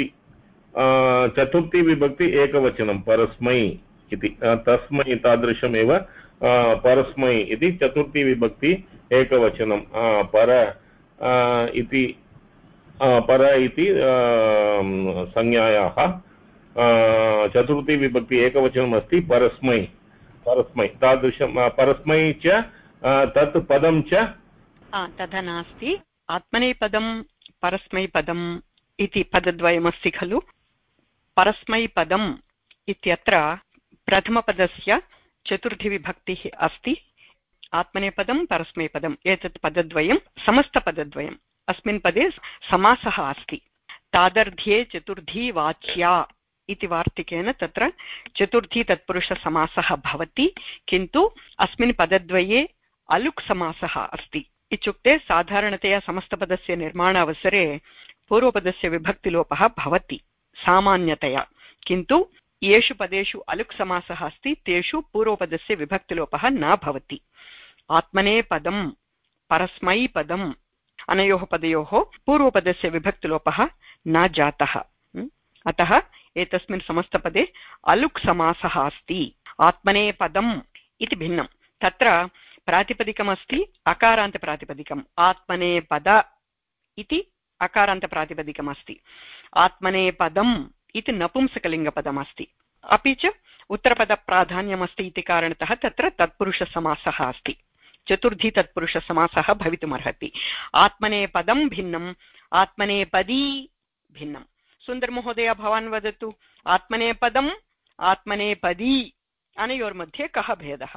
विभक्ति एकवचनं परस्मै इति तस्मै तादृशमेव परस्मै इति चतुर्थी विभक्ति एकवचनं पर इति पर इति संज्ञायाः चतुर्थी विभक्ति एकवचनम् अस्ति परस्मै परस्मै तादृशं परस्मै च तत् पदं च
तथा नास्ति। आत्मनेपदं परस्मैपदम् इति पदद्वयमस्ति खलु। परस्मैपदम् इत्यत्र प्रथमपदस्य चतुर्थी विभक्तिः अस्ति। आत्मनेपदं परस्मैपदम् एतत् पदद्वयं समस्तपदद्वयम्। अस्मिन् पदे समासः अस्ति। तादर्ध्ये चतुर्थी वाच्या इति वार्तिकेन तत्र चतुर्थी तत्पुरुषसमासः भवति, किन्तु अस्मिन् पदद्वये अलुक् समासः अस्ति। इत्युक्ते साधारणतया समस्तपदस्य निर्माणावसरे पूर्वपदस्य विभक्तिलोपः भवति सामान्यतया, किन्तु येषु पदेषु अलुक् समासः अस्ति तेषु पूर्वपदस्य विभक्तिलोपः न भवति। आत्मनेपदं परस्मैपदम् अनयोः पदयोः पूर्वपदस्य विभक्तिलोपः न जातः। अतः एतस्मिन् समस्तपदे अलुक् समासः अस्ति। आत्मनेपदम् इति भिन्नं। तत्र प्रातिपदिकमस्ति अकारान्तप्रातिपदिकम्। आत्मनेपद इति अकारान्तप्रातिपदिकमस्ति। आत्मनेपदम् इति नपुंसकलिङ्गपदमस्ति। अपि च उत्तरपदप्राधान्यमस्ति इति कारणतः तत्र तत्पुरुषसमासः अस्ति। चतुर्थी तत्पुरुषसमासः भवितुमर्हति। आत्मनेपदं भिन्नम्, आत्मनेपदी भिन्नं। सुन्दरमहोदय भवान् वदतु, आत्मनेपदम् आत्मनेपदी अनयोर्मध्ये कः भेदः?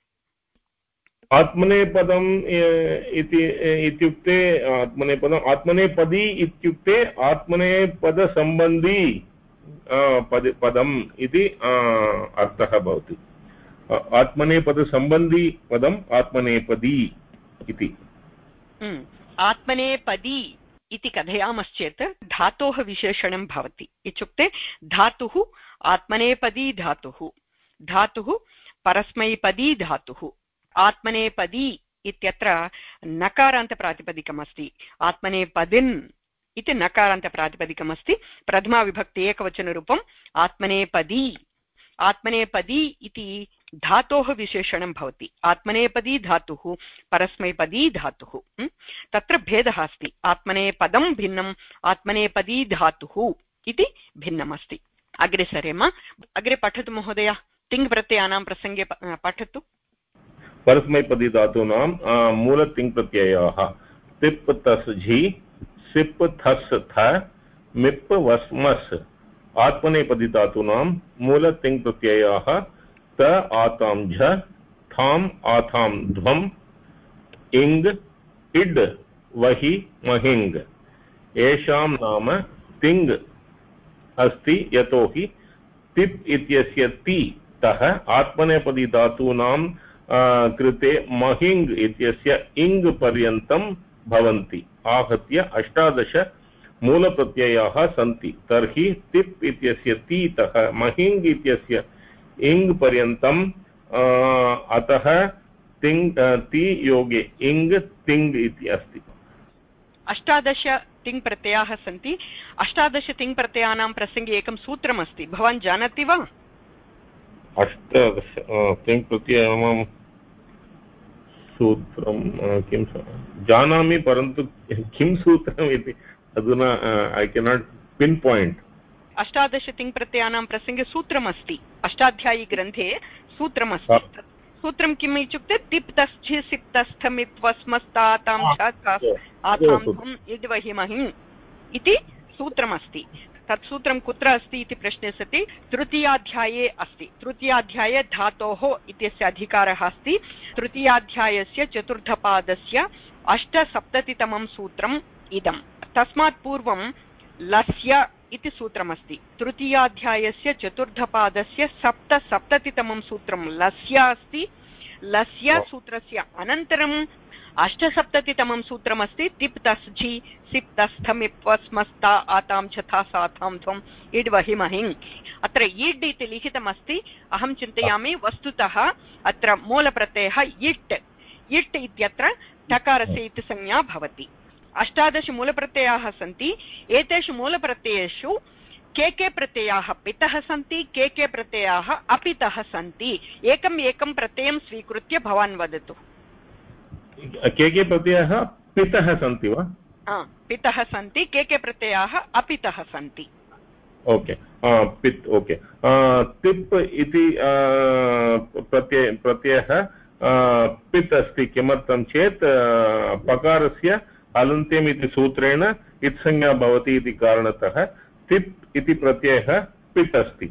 आत्मनेपदम् इत्युक्ते आत्मनेपदम् आत्मनेपदी इत्युक्ते आत्मनेपदसम्बन्धी पदम् इति अर्थः भवति। आत्मनेपदसम्बन्धी पदम् आत्मनेपदी इति।
आत्मनेपदी इति कथयामश्चेत् धातोः विशेषणं भवति। इत्युक्ते धातुः आत्मनेपदी धातुः, धातुः परस्मैपदी धातुः। आत्मनेपदी इत्यत्र नकारान्तप्रातिपदिकमस्ति। आत्मनेपदिन् इति नकारान्तप्रातिपदिकमस्ति। प्रथमाविभक्ति एकवचनरूपम् आत्मनेपदी। आत्मनेपदी इति धातोः विशेषणं भवति। आत्मनेपदी धातुः परस्मैपदी धातुः। तत्र भेदः अस्ति। आत्मनेपदं भिन्नम्, आत्मनेपदी धातुः इति भिन्नमस्ति। अग्रे सरेम। अग्रे पठतु महोदय। तिङ् प्रत्ययानां प्रसङ्गे पठतु।
परस्मैपदी धातूनां मूलतिङ् प्रत्ययाः तिप् तस् झि सिप् थस् थ मिप् वस् मस्। आत्मनेपदी धातूनां मूलतिङ् प्रत्ययाः त आतां झ थाम् आथां ध्वम् इङ् इड् वहि महिङ्। येषां नाम तिङ् अस्ति यतोहि तिप् इत्यस्य ति तः आत्मनेपदी धातूनां कृते महिङ् इत्यस्य इङ् पर्यन्तं भवन्ति। आहत्य 18 मूलप्रत्ययाः सन्ति। तर्हि तिप् इत्यस्य ति तः महिङ् इत्यस्य इङ् पर्यन्तम् अतः ति योगे इङ् तिङ् इति अस्ति।
18 तिङ् प्रत्ययाः सन्ति। 18 तिङ् प्रत्ययानां प्रसङ्गे एकं सूत्रमस्ति, भवान् जानाति वा?
18 तिङ् प्रत्ययानां सूत्रं किं जानामि, परन्तु किं सूत्रम् इति अधुना ऐ केनाट् पिन् पायिण्ट्।
18 तिङ् प्रत्ययानां प्रसङ्गे सूत्रमस्ति। अष्टाध्यायी ग्रन्थे सूत्रमस्ति। सूत्रं किम् इत्युक्ते तिप् तस् झि सिप् तस् थ मिप् वस् मस् ता तां झ कास् आथां ध्वम् इड् वहि महिङ् इति सूत्रमस्ति। तत् सूत्रं कुत्र अस्ति इति प्रश्ने सति तृतीयाध्याये अस्ति। तृतीयाध्याये धातोः इत्यस्य अधिकारः अस्ति। तृतीयाध्यायस्य चतुर्थपादस्य 8सप्ततितमं सूत्रम् इदं। तस्मात् पूर्वं लस्य इति सूत्रमस्ति। तृतीयाध्यायस्य चतुर्थपादस्य 7सप्ततितमं सूत्रं लस्य अस्ति। लस्य सूत्रस्य अनन्तरं 8सप्ततितमं सूत्रमस्ति तिप् तस् झि सिप् तस् थ मिप् वस् मस् ता आतां च था साथां ध्वम् इड् वहि महिङ्। अत्र इड् इति लिखितमस्ति। अहं चिन्तयामि वस्तुतः अत्र मूलप्रत्ययः इट्। इट् इत्यत्र टकारस्य इति संज्ञा भवति। 18 मूलप्रत्ययाः सन्ति। एतेषु मूलप्रत्ययेषु के प्रत्ययाः पितः सन्ति, के प्रत्ययाः अपितः सन्ति। एकम् एकं प्रत्ययं स्वीकृत्य भवान् वदतु।
के प्रत्ययाः पितः सन्ति वा?
पितः सन्ति के प्रत्ययाः अपितः सन्ति
ओके पित् ओके तिप् इति प्रत्ययः पित् अस्ति किमर्थं चेत् पकारस्य हलन्त्यम् इति सूत्रेण इत्संज्ञा भवति इति कारणतः तिप् इति प्रत्ययः पित् अस्ति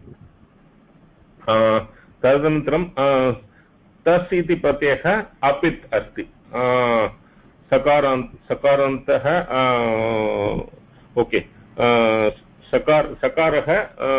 तदनन्तरं तस् इति प्रत्ययः अपित् अस्ति सकारान्तः ओके सकारः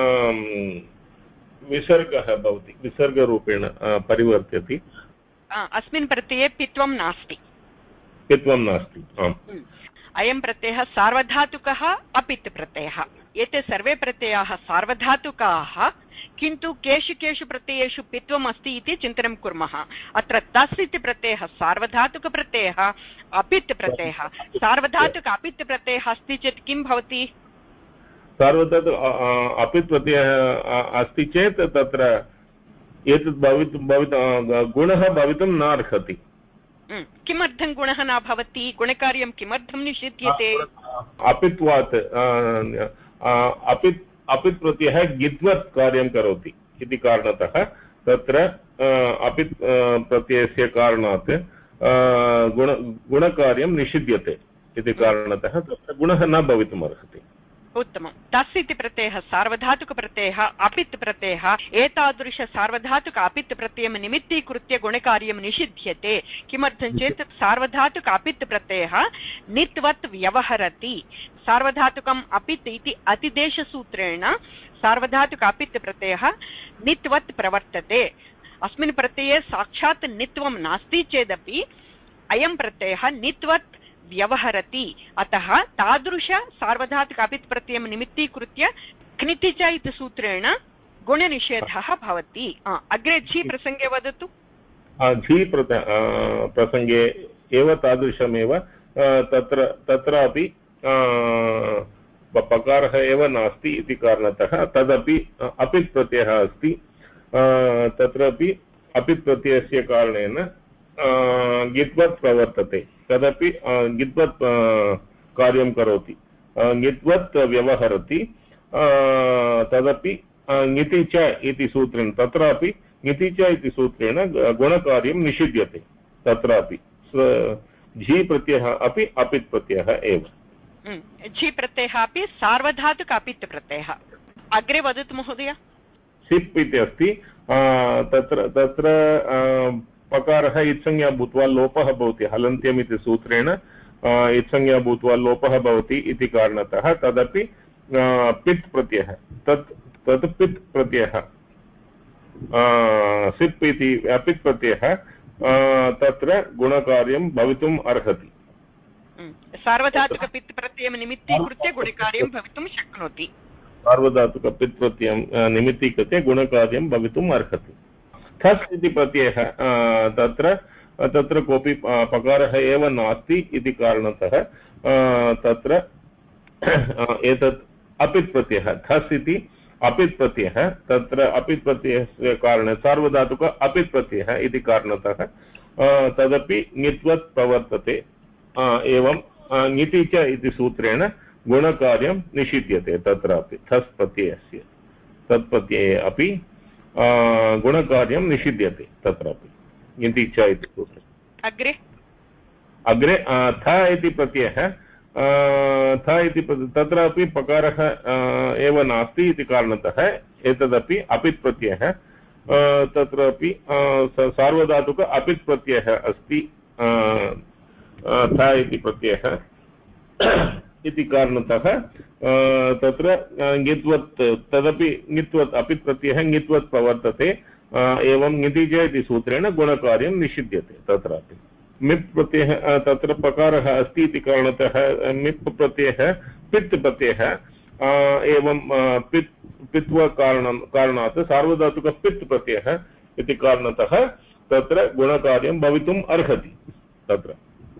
विसर्गः भवति विसर्गरूपेण परिवर्त्यति
अस्मिन् प्रत्यये पित्वं नास्ति
आम्
अयं प्रत्ययः सार्वधातुकः अपित् प्रत्ययः एते सर्वे प्रत्ययाः सार्वधातुकाः किन्तु केषु केषु प्रत्ययेषु पित्वम् अस्ति इति चिन्तनं कुर्मः अत्र तस् इति प्रत्ययः सार्वधातुकप्रत्ययः अपित् प्रत्ययः सार्वधातुक अपित् प्रत्ययः अस्ति चेत् किं भवति
सार्वधातुक अपित् प्रत्ययः अस्ति चेत् तत्र एतत् गुणः भवितुं न अर्हति
किमर्थं गुणः न भवति गुणकार्यं किमर्थं निषिध्यते
अपित्वात् अपित् प्रत्ययः गित्वत् कार्यं करोति इति कारणतः तत्र अपित् प्रत्ययस्य कारणात् गुणकार्यं निषिध्यते इति कारणतः तत्र गुणः न भवितुम् अर्हति
उत्तमं तस् इति प्रत्ययः सार्वधातुकप्रत्ययः अपित् प्रत्ययः एतादृश सार्वधातुक अपित् प्रत्ययं निमित्तीकृत्य गुणकार्यं निषिध्यते किमर्थं चेत् सार्वधातुक अपित् प्रत्ययः नित्वत् व्यवहरति सार्वधातुकम् अपित् इति अतिदेशसूत्रेण सार्वधातुक अपित् प्रत्ययः नित्वत् प्रवर्तते अस्मिन् प्रत्यये साक्षात् नित्वं नास्ति चेदपि अयं प्रत्ययः नित्वत् व्यवहरति अतः तादृश सार्वधातुक अपित् प्रत्ययं निमित्तीकृत्य क्निति च इति सूत्रेण गुणनिषेधः भवति अग्रे झि प्रसङ्गे वदतु
झि प्रसङ्गे एव तादृशमेव तत्रापि पकारः एव नास्ति इति कारणतः तदपि अपित् प्रत्ययः अस्ति तत्रापि अपित् प्रत्ययस्य कारणेन गित्वत् प्रवर्तते तदपि गित्वत् कार्यं करोति गित्वत् व्यवहरति तदपि ङिति च इति सूत्रेण तत्रापि ङिति च इति सूत्रेण गुणकार्यं निषिध्यते तत्रापि झि प्रत्ययः अपि अपित् प्रत्ययः एव
झि प्रत्ययः अपि सार्वधातुक अपित् प्रत्ययः अग्रे वदतु महोदय
सिप् इति अस्ति तत्र पकारः इत्संज्ञा भूत्वा लोपः भवति हलन्त्यम् इति सूत्रेण इत्संज्ञा भूत्वा लोपः भवति इति कारणतः तदपि पित् प्रत्ययः तत् पित् प्रत्ययः सिप् इति पित् प्रत्ययः तत्र गुणकार्यं भवितुम् अर्हति
सार्वधातुक पित् प्रत्ययं निमित्तीकृत्य गुणकार्यं भवितुं शक्नोति
सार्वधातुक पित् प्रत्ययं निमित्तीकृत्य गुणकार्यं भवितुम् अर्हति थस् इति प्रत्ययः तत्र कोऽपि पकारः एव नास्ति इति कारणतः तत्र एतत् अपित् प्रत्ययः थस् इति अपित् प्रत्ययः तत्र अपित् प्रत्ययस्य कारणेन सार्वधातुक अपित् प्रत्ययः इति कारणतः तदपि ङित्वत् प्रवर्तते एवं ङिति च इति सूत्रेण गुणकार्यं निषिध्यते तत्रापि थस् प्रत्ययस्य तत् प्रत्यये अपि गुणकार्यं निषिध्यते तत्रापि ङिति च इति सूत्रे अग्रे थ इति प्रत्ययः तत्रापि पकारः एव नास्ति इति कारणतः एतदपि अपित् प्रत्ययः तत्रापि सार्वधातुक अपित् प्रत्ययः अस्ति थ इति प्रत्ययः इति कारणतः तत्र ङित्वत् तदपि ङित्वत् अपित् प्रत्ययः ङित्वत् प्रवर्तते एवं ङिति च इति सूत्रेण गुणकार्यं निषिध्यते तत्रापि मिप् प्रत्ययः तत्र पकारः अस्ति इति कारणतः मिप् प्रत्ययः पित् प्रत्ययः एवं पित्वकारणात् सार्वधातुक पित् प्रत्ययः इति कारणतः तत्र गुणकार्यं भवितुम् अर्हति तत्र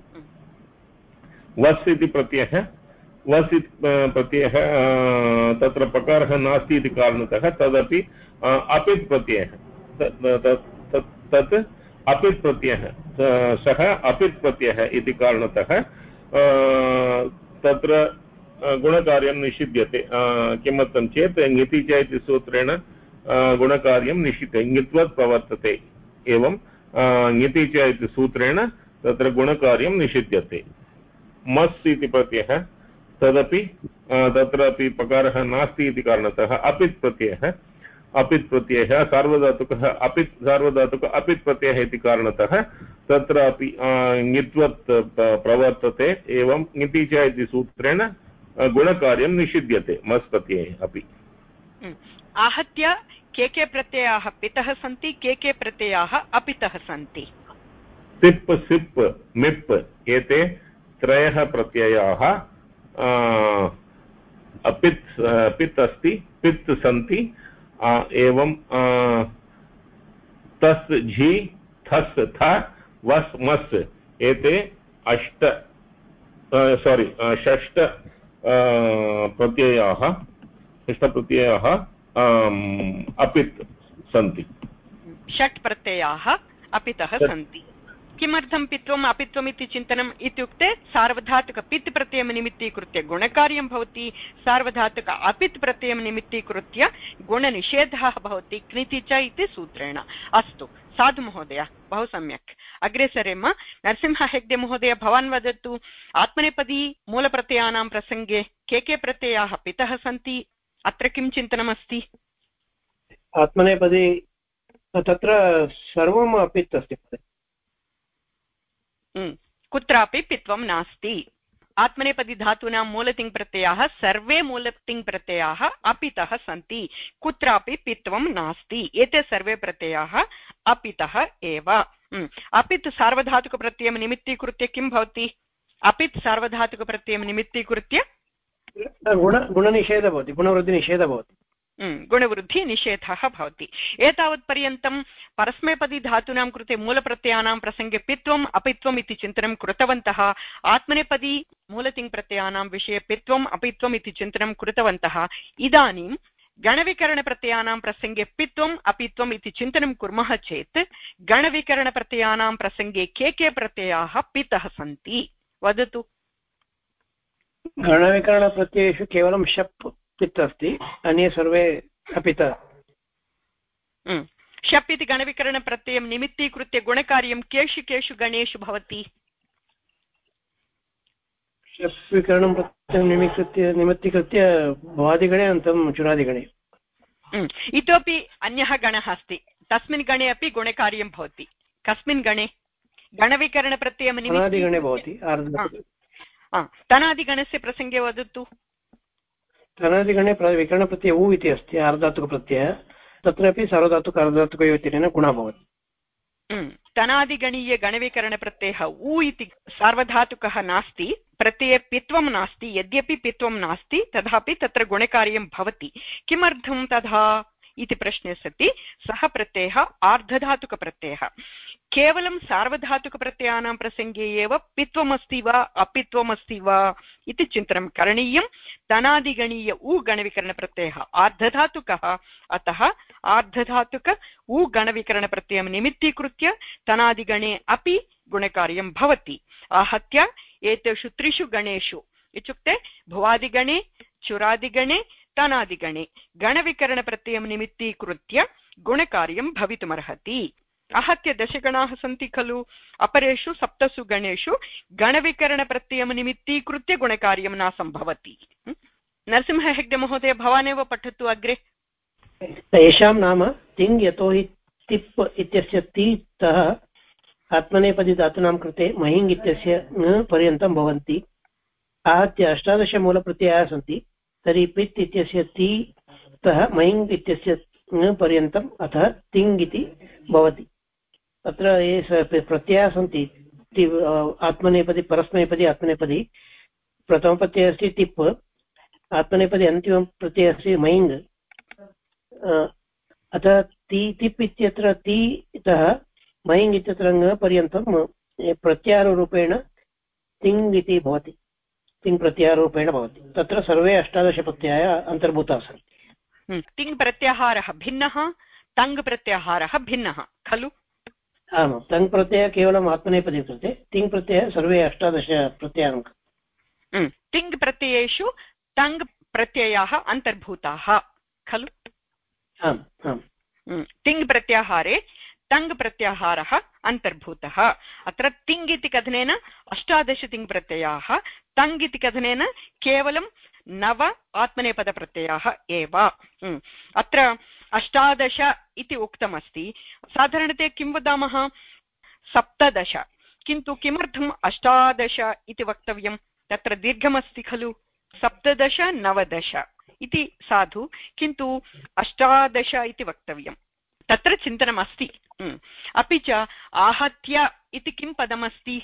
वस् इति प्रत्ययः वस् इति प्रत्ययः तत्र पकारः नास्ति इति कारणतः तदपि अपित् प्रत्ययः तत् अपित् प्रत्ययः सः अपित् प्रत्ययः इति कारणतः तत्र गुणकार्यं निषिध्यते किमर्थं चेत् ङिति च इति सूत्रेण गुणकार्यं निषिध्यते ङित्वत् प्रवर्तते एवं ङिति च इति सूत्रेण तत्र गुणकार्यं निषिध्यते मस् इति प्रत्ययः तदपि तत्रापि पकारः नास्ति इति कारणतः अपित् प्रत्ययः सार्वधातुकः अपित् सार्वधातुक अपित् प्रत्ययः इति कारणतः तत्रापि ङित्वत् प्रवर्तते एवं ङिति च इति सूत्रेण गुणकार्यं निषिध्यते मस् प्रत्यये अपि
आहत्य के प्रत्ययाः पितः सन्ति के प्रत्ययाः अपितः सन्ति
तिप् सिप् मिप् एते त्रयः प्रत्ययाः अपित् पित् अस्ति पित् सन्ति एवं तस् झि थस् थ वस् मस् एते षष्ट प्रत्ययाः अपित् सन्ति
षट् प्रत्ययाः अपितः सन्ति किमर्थं पित्वम् अपित्वम् इति चिन्तनम् इत्युक्ते सार्वधातुक पित् प्रत्ययं निमित्तीकृत्य गुणकार्यं भवति सार्वधातुक अपित् प्रत्ययं निमित्तीकृत्य गुणनिषेधः भवति क्निति च इति सूत्रेण अस्तु साधु महोदय बहु सम्यक् अग्रे सरेम नरसिंह हेग्डे महोदय भवान् वदतु आत्मनेपदी मूलप्रत्ययानां प्रसङ्गे के प्रत्ययाः पितः सन्ति अत्र किं चिन्तनमस्ति
आत्मनेपदी तत्र सर्वम् अपित् अस्ति
कुत्रापि पित्वं नास्ति आत्मनेपदी धातूनां मूलतिङ् प्रत्ययाः सर्वे मूलतिङ् प्रत्ययाः अपितः सन्ति कुत्रापि पित्वं नास्ति एते सर्वे प्रत्ययाः अपितः एव अपित् सार्वधातुकप्रत्ययं निमित्तीकृत्य किं भवति अपित् सार्वधातुकप्रत्ययं निमित्तीकृत्य
गुणनिषेधः भवति गुणवृद्धिनिषेधः भवति
गुणवृद्धिनिषेधः भवति एतावत्पर्यन्तं परस्मैपदी धातूनां कृते मूलप्रत्ययानां प्रसङ्गे पित्वम् अपित्वम् इति चिन्तनं कृतवन्तः आत्मनेपदी मूलतिङ् प्रत्ययानां विषये पित्वम् अपित्वम् इति चिन्तनं कृतवन्तः इदानीं गणविकरणप्रत्ययानां प्रसङ्गे पित्वम् अपित्वम् इति चिन्तनं कुर्मः चेत् गणविकरणप्रत्ययानां प्रसङ्गे के प्रत्ययाः पितः सन्ति वदतु
गणविकरणप्रत्ययेषु केवलं शप् पित् अस्ति अन्ये सर्वे अपितः
शप् इति गणविकरणप्रत्ययं निमित्तीकृत्य गुणकार्यं केषु गणेषु भवति
शप् विकरणं प्रत्ययं निमित्तीकृत्य भवादिगणे अनन्तरं चुरादिगणे
इतोपि अन्यः गणः अस्ति तस्मिन् गणे अपि गुणकार्यं भवति कस्मिन् गणे गणविकरणप्रत्ययं
निमित्तीकृत्य भवति
तनादिगणस्य प्रसङ्गे वदतु
तनादिगणे विकरणप्रत्यय उ इति अस्ति आर्धातुकप्रत्ययः तत्रापि सार्वधातुक अर्धधातुकयोः गुणः भवति
तनादिगणीय गणविकरणप्रत्ययः उ इति सार्वधातुकः नास्ति प्रत्यये पित्वं नास्ति यद्यपि पित्वं नास्ति तथापि तत्र गुणकार्यं भवति किमर्थं तथा इति प्रश्ने सति सः प्रत्ययः आर्धधातुकप्रत्ययः केवलं सार्वधातुकप्रत्ययानां प्रसङ्गे एव पित्वमस्ति वा अपित्वमस्ति वा इति चिन्तनं करणीयं तनादिगणीय उ गणविकरणप्रत्ययः आर्धधातुकः अतः आर्धधातुक उ गणविकरणप्रत्ययं निमित्तीकृत्य तनादिगणे अपि गुणकार्यं भवति आहत्य एतेषु त्रिषु गणेषु इत्युक्ते भुवादिगणे चुरादिगणे तनादिगणे गणविकरणप्रत्ययं निमित्तीकृत्य गुणकार्यं भवितुमर्हति आहत्य दशगणाः सन्ति खलु अपरेषु सप्तसु गणेषु गणविकरणप्रत्ययं निमित्तीकृत्य गुणकार्यं न सम्भवति नरसिंह हेग्डे महोदय भवानेव पठतु अग्रे
तेषां नाम तिङ् यतोहि तिप् इत्यस्य तितः आत्मनेपदी धातूनां कृते महिङ् इत्यस्य ङ पर्यन्तं भवन्ति आहत्य 18 मूलप्रत्ययाः सन्ति तर्हि पित् इत्यस्य तितः महिङ् इत्यस्य ङ पर्यन्तम् अतः तिङ् इति भवति तत्र ये प्रत्ययाः सन्ति आत्मनेपदी परस्मैपदी आत्मनेपदी प्रथमप्रत्ययः अस्ति तिप् आत्मनेपदी अन्तिमं प्रत्ययः अस्ति महिङ् अतः तिप् इत्यत्र तितः महिङ् इत्यत्र ङ पर्यन्तं प्रत्याहाररूपेण तिङ् इति भवति तिङ् प्रत्याहाररूपेण भवति तत्र सर्वे 18 प्रत्ययाः अन्तर्भूताः सन्ति
तिङ् प्रत्याहारः भिन्नः तङ् प्रत्याहारः भिन्नः खलु
आमां तङ् प्रत्ययः केवलम् आत्मनेपदी कृते तिङ् प्रत्ययः सर्वे 18 प्रत्ययानां
तिङ् प्रत्ययेषु तङ् प्रत्ययाः अन्तर्भूताः खलु? तिङ् प्रत्याहारे तङ् प्रत्याहारः अन्तर्भूतः। अत्र तिङ् इति कथनेन 18 तिङ् प्रत्ययाः, तङ् इति कथनेन केवलं 9 आत्मनेपदप्रत्ययाः एव। अत्र 18 इति उक्तमस्ति, साधारणतया किं वदामः 17, किन्तु किमर्थम् 18 इति वक्तव्यं? तत्र दीर्घमस्ति खलु, 17 19 इति साधु, किन्तु 18 इति वक्तव्यं, तत्र चिन्तनमस्ति। अपि च आहत्य इति किं पदमस्ति?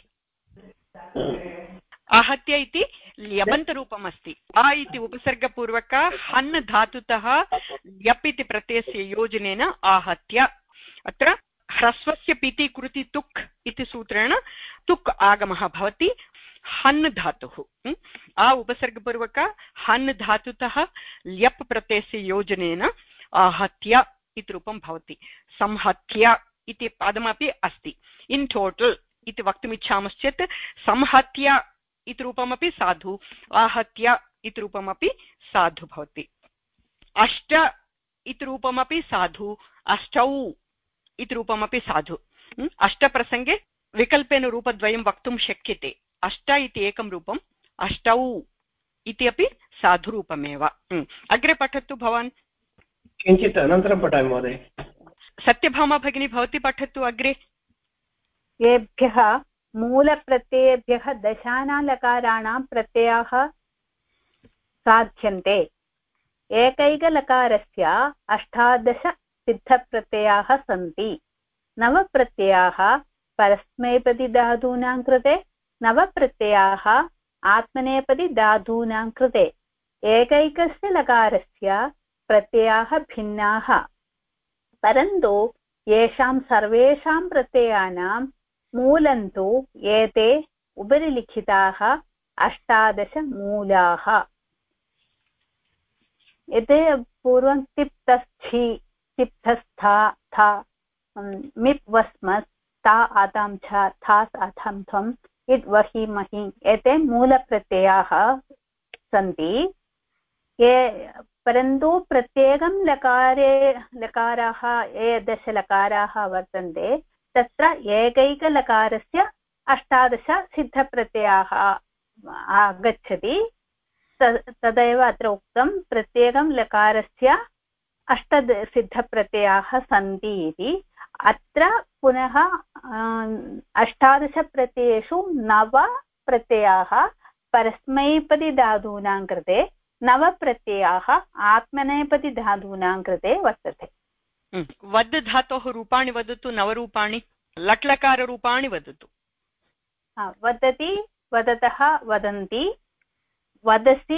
आहत्य इति ल्यबन्तरूपमस्ति। आ इति उपसर्गपूर्वक हन् धातुतः ल्यप् इति प्रत्ययस्य योजनेन आहत्य। अत्र ह्रस्वस्य पिति कृति तुक् इति सूत्रेण तुक् आगमः भवति हन् धातुः। आ उपसर्गपूर्वक हन् धातुतः ल्यप् प्रत्ययस्य योजनेन आहत्य इति रूपं भवति। संहत्य इति पदमपि अस्ति। इन् टोटल् इति वक्तुमिच्छामश्चेत् संहत्य इति रूपमपि साधु, आहत्य इति रूपमपि साधु भवति। अष्ट इति रूपमपि साधु, अष्टौ इति रूपमपि साधु। अष्टप्रसङ्गे विकल्पेन रूपद्वयं वक्तुं शक्यते। अष्ट इति एकं रूपम्, अष्टौ इति अपि साधुरूपमेव। अग्रे पठतु भवान्।
किञ्चित् अनन्तरं पठामि महोदय।
सत्यभामा भगिनी भवती पठतु अग्रे।
येभ्यः मूलप्रत्ययेभ्यः दशानालकाराणां प्रत्ययाः साध्यन्ते। एकैकलकारस्य 18 सिद्धप्रत्ययाः सन्ति। 9 प्रत्ययाः परस्मैपदिधातूनां कृते, 9 प्रत्ययाः आत्मनेपदिधातूनां कृते। एकैकस्य लकारस्य प्रत्ययाः भिन्नाः, परन्तु येषां सर्वेषां प्रत्ययानां मूलं तु एते उपरि लिखिताः 18 मूलाः। एते पूर्वं तिप्तस्थि, तिप्तस्था, था, मिप् वस्मस्, ता आतां च, थास् आथां त्वम्, इट् वहि महि, एते मूलप्रत्ययाः सन्ति। परन्तु प्रत्येकं लकाराः ये 10 लकाराः वर्तन्ते, तत्र एकैकलकारस्य 18 सिद्धप्रत्ययाः आगच्छति। तदेव अत्र उक्तं, प्रत्येकं लकारस्य 8 सिद्धप्रत्ययाः सन्ति इति। अत्र पुनः 18 प्रत्ययेषु 9 प्रत्ययाः परस्मैपदिधातूनां कृते, 9 प्रत्ययाः आत्मनेपदिधातूनां कृते वर्तते।
वद् धातोः रूपाणि वदतु, 9 रूपाणि। लट्लकाररूपाणि वदतु।
वदति, वदतः, वदन्ति, वदसि,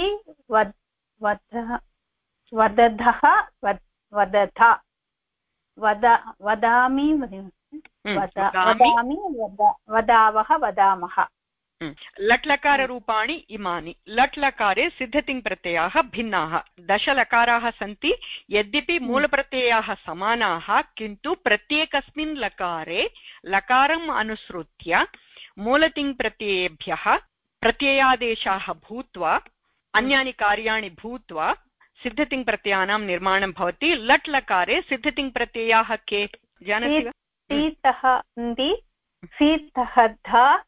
वदधः, वदथ, वदामि, वदावः, वदामः।
लट्लकाररूपाणि इमानि। लट्लकारे सिद्धतिङ् प्रत्ययाः भिन्नाः। 10 लकाराः सन्ति। यद्यपि मूलप्रत्ययाः समानाः, किन्तु प्रत्येकस्मिन् लकारे लकारम् अनुसृत्य मूलतिङ् प्रत्ययेभ्यः प्रत्ययादेशाः भूत्वा अन्यानि कार्याणि भूत्वा सिद्धतिङ् प्रत्ययानां निर्माणं भवति। लट् लकारे सिद्धतिङ् प्रत्ययाः के जानाति वा?
सीतः, सीतः, ध,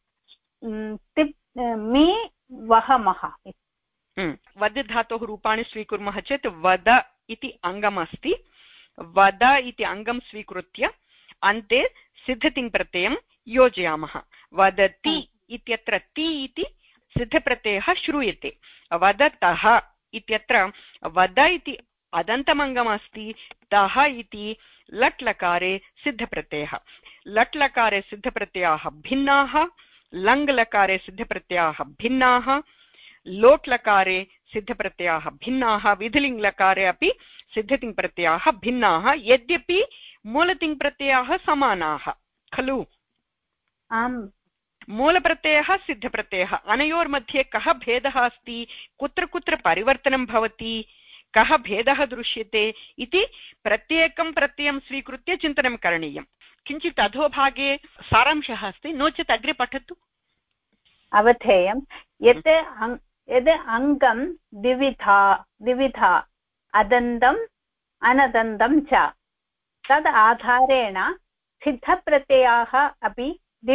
मि, वहमः।
वद धातोः रूपाणि स्वीकुर्मः चेत् वद इति अङ्गमस्ति। वद इति अङ्गं स्वीकृत्य अन्ते सिद्धतिङ् प्रत्ययं योजयामः। वदति इत्यत्र ति इति सिद्धप्रत्ययः श्रूयते। वदतः इत्यत्र वद इति अदन्तमङ्गमस्ति, तः इति लट् लकारे सिद्धप्रत्ययः। लट् लकारे सिद्धप्रत्ययाः भिन्नाः, लङ् लकारे सिद्धप्रत्ययाः भिन्नाः, लोट् लकारे सिद्धप्रत्ययाः भिन्नाः, विधिलिङ् लकारे अपि सिद्धतिङ् प्रत्ययाः भिन्नाः, यद्यपि मूलतिङ् प्रत्ययाः समानाः खलु।
आम्,
मूलप्रत्ययः सिद्धप्रत्ययः, अनयोर्मध्ये कः भेदः अस्ति, कुत्र कुत्र परिवर्तनं भवति, कः भेदः दृश्यते इति प्रत्येकं प्रत्ययं स्वीकृत्य चिन्तनं करणीयं। किञ्चित् अधोभागे सारांशः अस्ति, नो चेत् अग्रे पठतु।
अवधेयं यत् यद् अङ्गं द्विविधा अदन्तम् अनदन्तं च तद् आधारेण सिद्धप्रत्ययाः अपि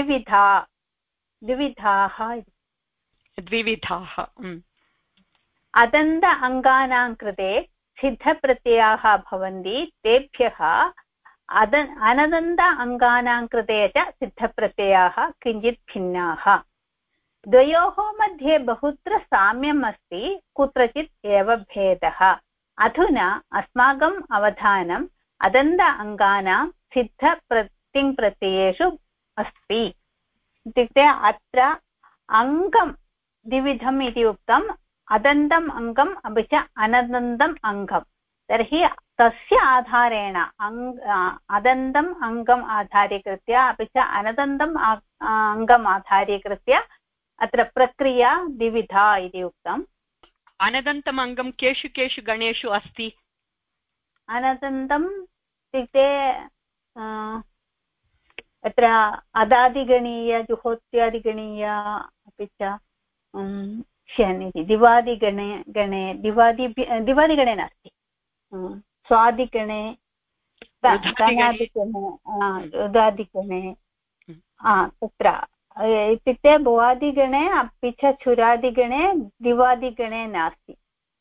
द्विविधाः अदन्त अङ्गानां कृते सिद्धप्रत्ययाः भवन्ति तेभ्यः अनदन्त अङ्गानां कृते च सिद्धप्रत्ययाः किञ्चित् भिन्नाः द्वयोः मध्ये बहुत्र साम्यम् अस्ति कुत्रचित् एव भेदः अधुना अस्माकम् अवधानम् अदन्त अङ्गानां सिद्धप्रत्ययेषु अस्ति इत्युक्ते अत्र अङ्गं द्विविधम् इति उक्तम् अदन्तम् अङ्गम् अपि च अनदन्तम् अङ्गं तर्हि तस्य आधारेण अदन्तम् अङ्गम् आधारीकृत्य अपि च अनदन्तम् अङ्गम् आधारीकृत्य अत्र प्रक्रिया द्विविधा इति उक्तम्
अनदन्तम् अङ्गं केषु केषु गणेषु अस्ति
अनदन्तम् इत्युक्ते अत्र अदादिगणीय जुहोत्यादिगणीय अपि च दिवादिगणे नास्ति स्वादिगणे उदादिगणे तत्र इत्युक्ते भुवादिगणे अपि च चुरादिगणे दिवादिगणे नास्ति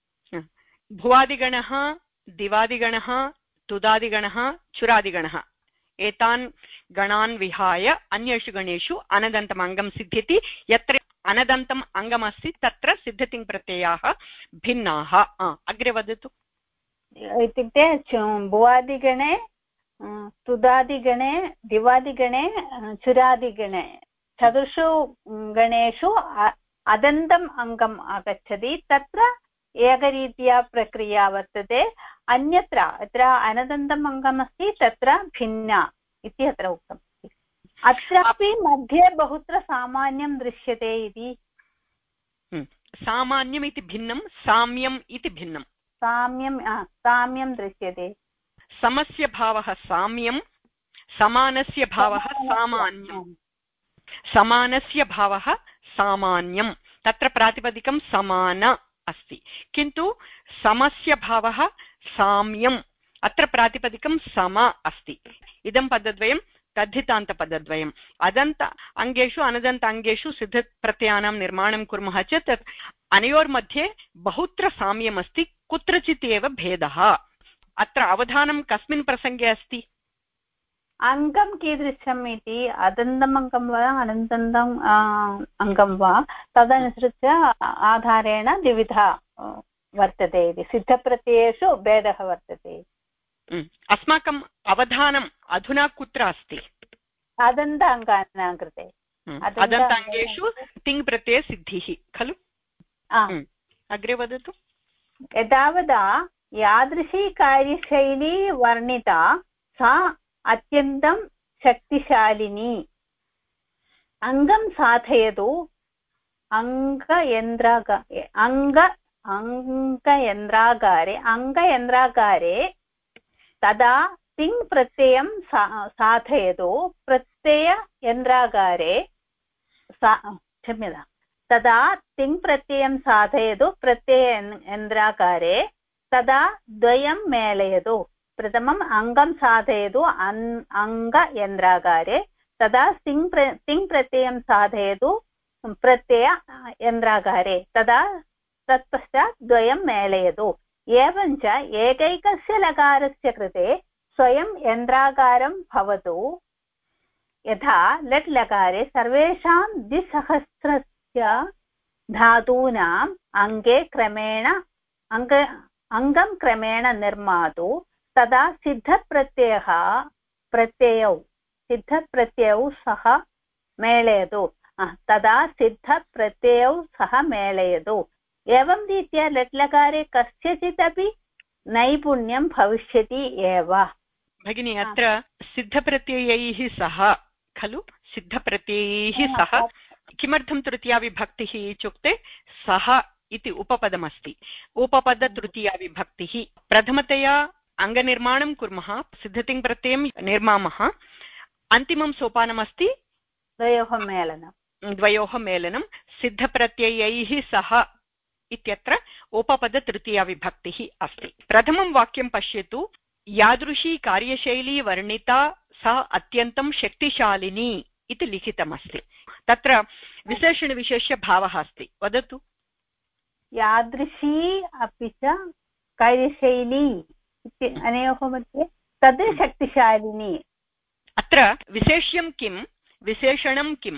भुवादिगणः दिवादिगणः तुदादिगणः चुरादिगणः एतान् गणान् विहाय अन्येषु गणेषु अनदन्तम् अङ्गं सिद्ध्यति यत्र अनदन्तम् अङ्गमस्ति तत्र सिद्धतिङ्प्रत्ययाः भिन्नाः अग्रे वदतु
इत्युक्ते भुवादिगणे तुदादिगणे दिवादिगणे चुरादिगणे चतुर्षु गणेषु अदन्तम् अङ्गम् आगच्छति तत्र एकरीत्या प्रक्रिया वर्तते अन्यत्र अत्र अनदन्तम् अङ्गमस्ति तत्र भिन्ना इति अत्र उक्तम् अत्रापि मध्ये बहुत्र सामान्यं दृश्यते इति
सामान्यम् इति भिन्नं साम्यम् इति भिन्नं
साम्यं दृश्यते
समस्य भावः साम्यं समानस्य भावः सामान्यं समानस्य भावः सामान्यं तत्र प्रातिपदिकं समान अस्ति किन्तु समस्य भावः साम्यम् अत्र प्रातिपदिकं सम अस्ति इदं पदद्वयं तद्धितान्तपदद्वयम् अदन्त अङ्गेषु अनदन्त अङ्गेषु सिद्धप्रत्ययानां निर्माणं कुर्मः चेत् अनयोर्मध्ये बहुत्र साम्यमस्ति कुत्रचित् एव भेदः अत्र अवधानं कस्मिन् प्रसङ्गे अस्ति
अङ्गं कीदृशम् इति अदन्तम् अङ्गं वा अनदन्तम् अङ्गं वा तदनुसृत्य आधारेण द्विविधा वर्तते इति सिद्धप्रत्ययेषु भेदः वर्तते
अस्माकम् अवधानम् अधुना कुत्र अस्ति
अदन्त अङ्गानां कृते
अदन्त अङ्गेषु तिङ् प्रत्ययसिद्धिः खलु अग्रे वदतु
यदावदा यादृशी कार्यशैली वर्णिता सा अत्यन्तं शक्तिशालिनी अङ्गं साधयतु अङ्गयन्त्रागारे तदा तिङ् प्रत्ययं साधयतु प्रत्यययन्त्रागारे क्षम्यतां तदा तिङ् प्रत्ययं साधयतु प्रत्यययन्त्रागारे तदा द्वयं मेलयतु प्रथमम् अङ्गं साधयतु अङ्गयन्त्रागारे तदा तिङ् प्रत्ययं साधयतु प्रत्यययन्त्रागारे तदा तत्पश्चात् द्वयं मेलयतु एवञ्च एकैकस्य लकारस्य कृते स्वयं यन्त्राकारं भवतु यथा लट् लकारे सर्वेषां द्विसहस्रस्य धातूनाम् अङ्गं क्रमेण निर्मातु तदा सिद्धप्रत्ययौ सह मेलयतु एवं रीत्या लट् लकारे कस्यचिदपि नैपुण्यं भविष्यति एव
भगिनी अत्र सिद्धप्रत्ययैः सह खलु सिद्धप्रत्ययैः सह किमर्थं तृतीया विभक्तिः इत्युक्ते सह इति उपपदमस्ति उपपदतृतीया विभक्तिः प्रथमतया अङ्गनिर्माणं कुर्मः सिद्धतिङ् प्रत्ययं निर्मामः अन्तिमं सोपानमस्ति
द्वयोः मेलनं
सिद्धप्रत्ययैः सह इत्यत्र उपपदतृतीयाविभक्तिः अस्ति। प्रथमं वाक्यं पश्यतु। यादृशी कार्यशैली वर्णिता सा अत्यन्तं शक्तिशालिनी इति लिखितमस्ति। तत्र विशेषणविशेष्यभावः अस्ति। वदतु।
यादृशी अपि च कार्यशैली अनयोः मध्ये तद् शक्तिशालिनी।
अत्र विशेष्यं किं विशेषणं किम्?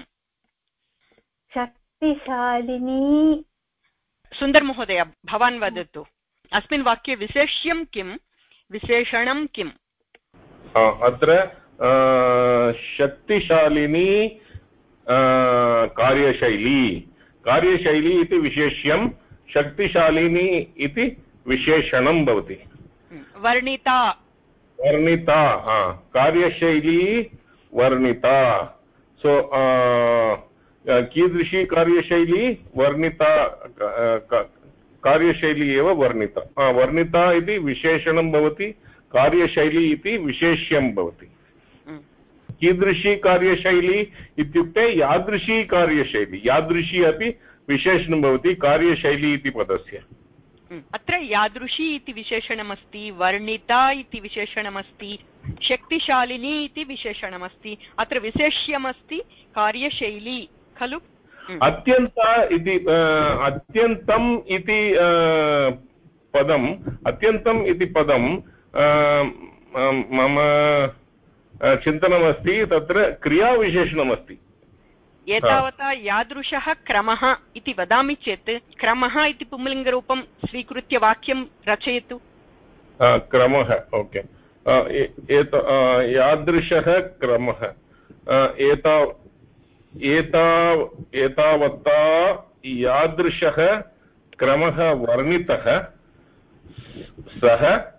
शक्तिशालिनी।
सुन्दर महोदय भवान् वदतु। अस्मिन् वाक्ये विशेष्यं किं विशेषणं किम्?
अत्र शक्तिशालिनी कार्यशैली इति विशेष्यं, शक्तिशालिनी इति विशेषणं भवति।
वर्णिता
कार्यशैली वर्णिता। सो कीदृशी कार्यशैली? वर्णिता कार्यशैली एव वर्णिता। वर्णिता इति विशेषणं भवति, कार्यशैली इति विशेष्यं भवति। कीदृशी कार्यशैली इत्युक्ते यादृशी कार्यशैली। यादृशी अपि विशेषणं भवति कार्यशैली इति पदस्य।
अत्र यादृशी इति विशेषणमस्ति, वर्णिता इति विशेषणमस्ति, शक्तिशालिनी इति विशेषणमस्ति। अत्र विशेष्यमस्ति कार्यशैली खलु।
अत्यन्ता इति अत्यन्तम् इति पदं मम चिन्तनमस्ति, तत्र क्रियाविशेषणमस्ति।
एतावता यादृशः क्रमः इति वदामि चेत् क्रमः इति पुंलिङ्गरूपं स्वीकृत्य वाक्यं रचयतु।
क्रमः, ओके। यादृशः क्रमः, एतावता यादृशः क्रमः वर्णितः, सः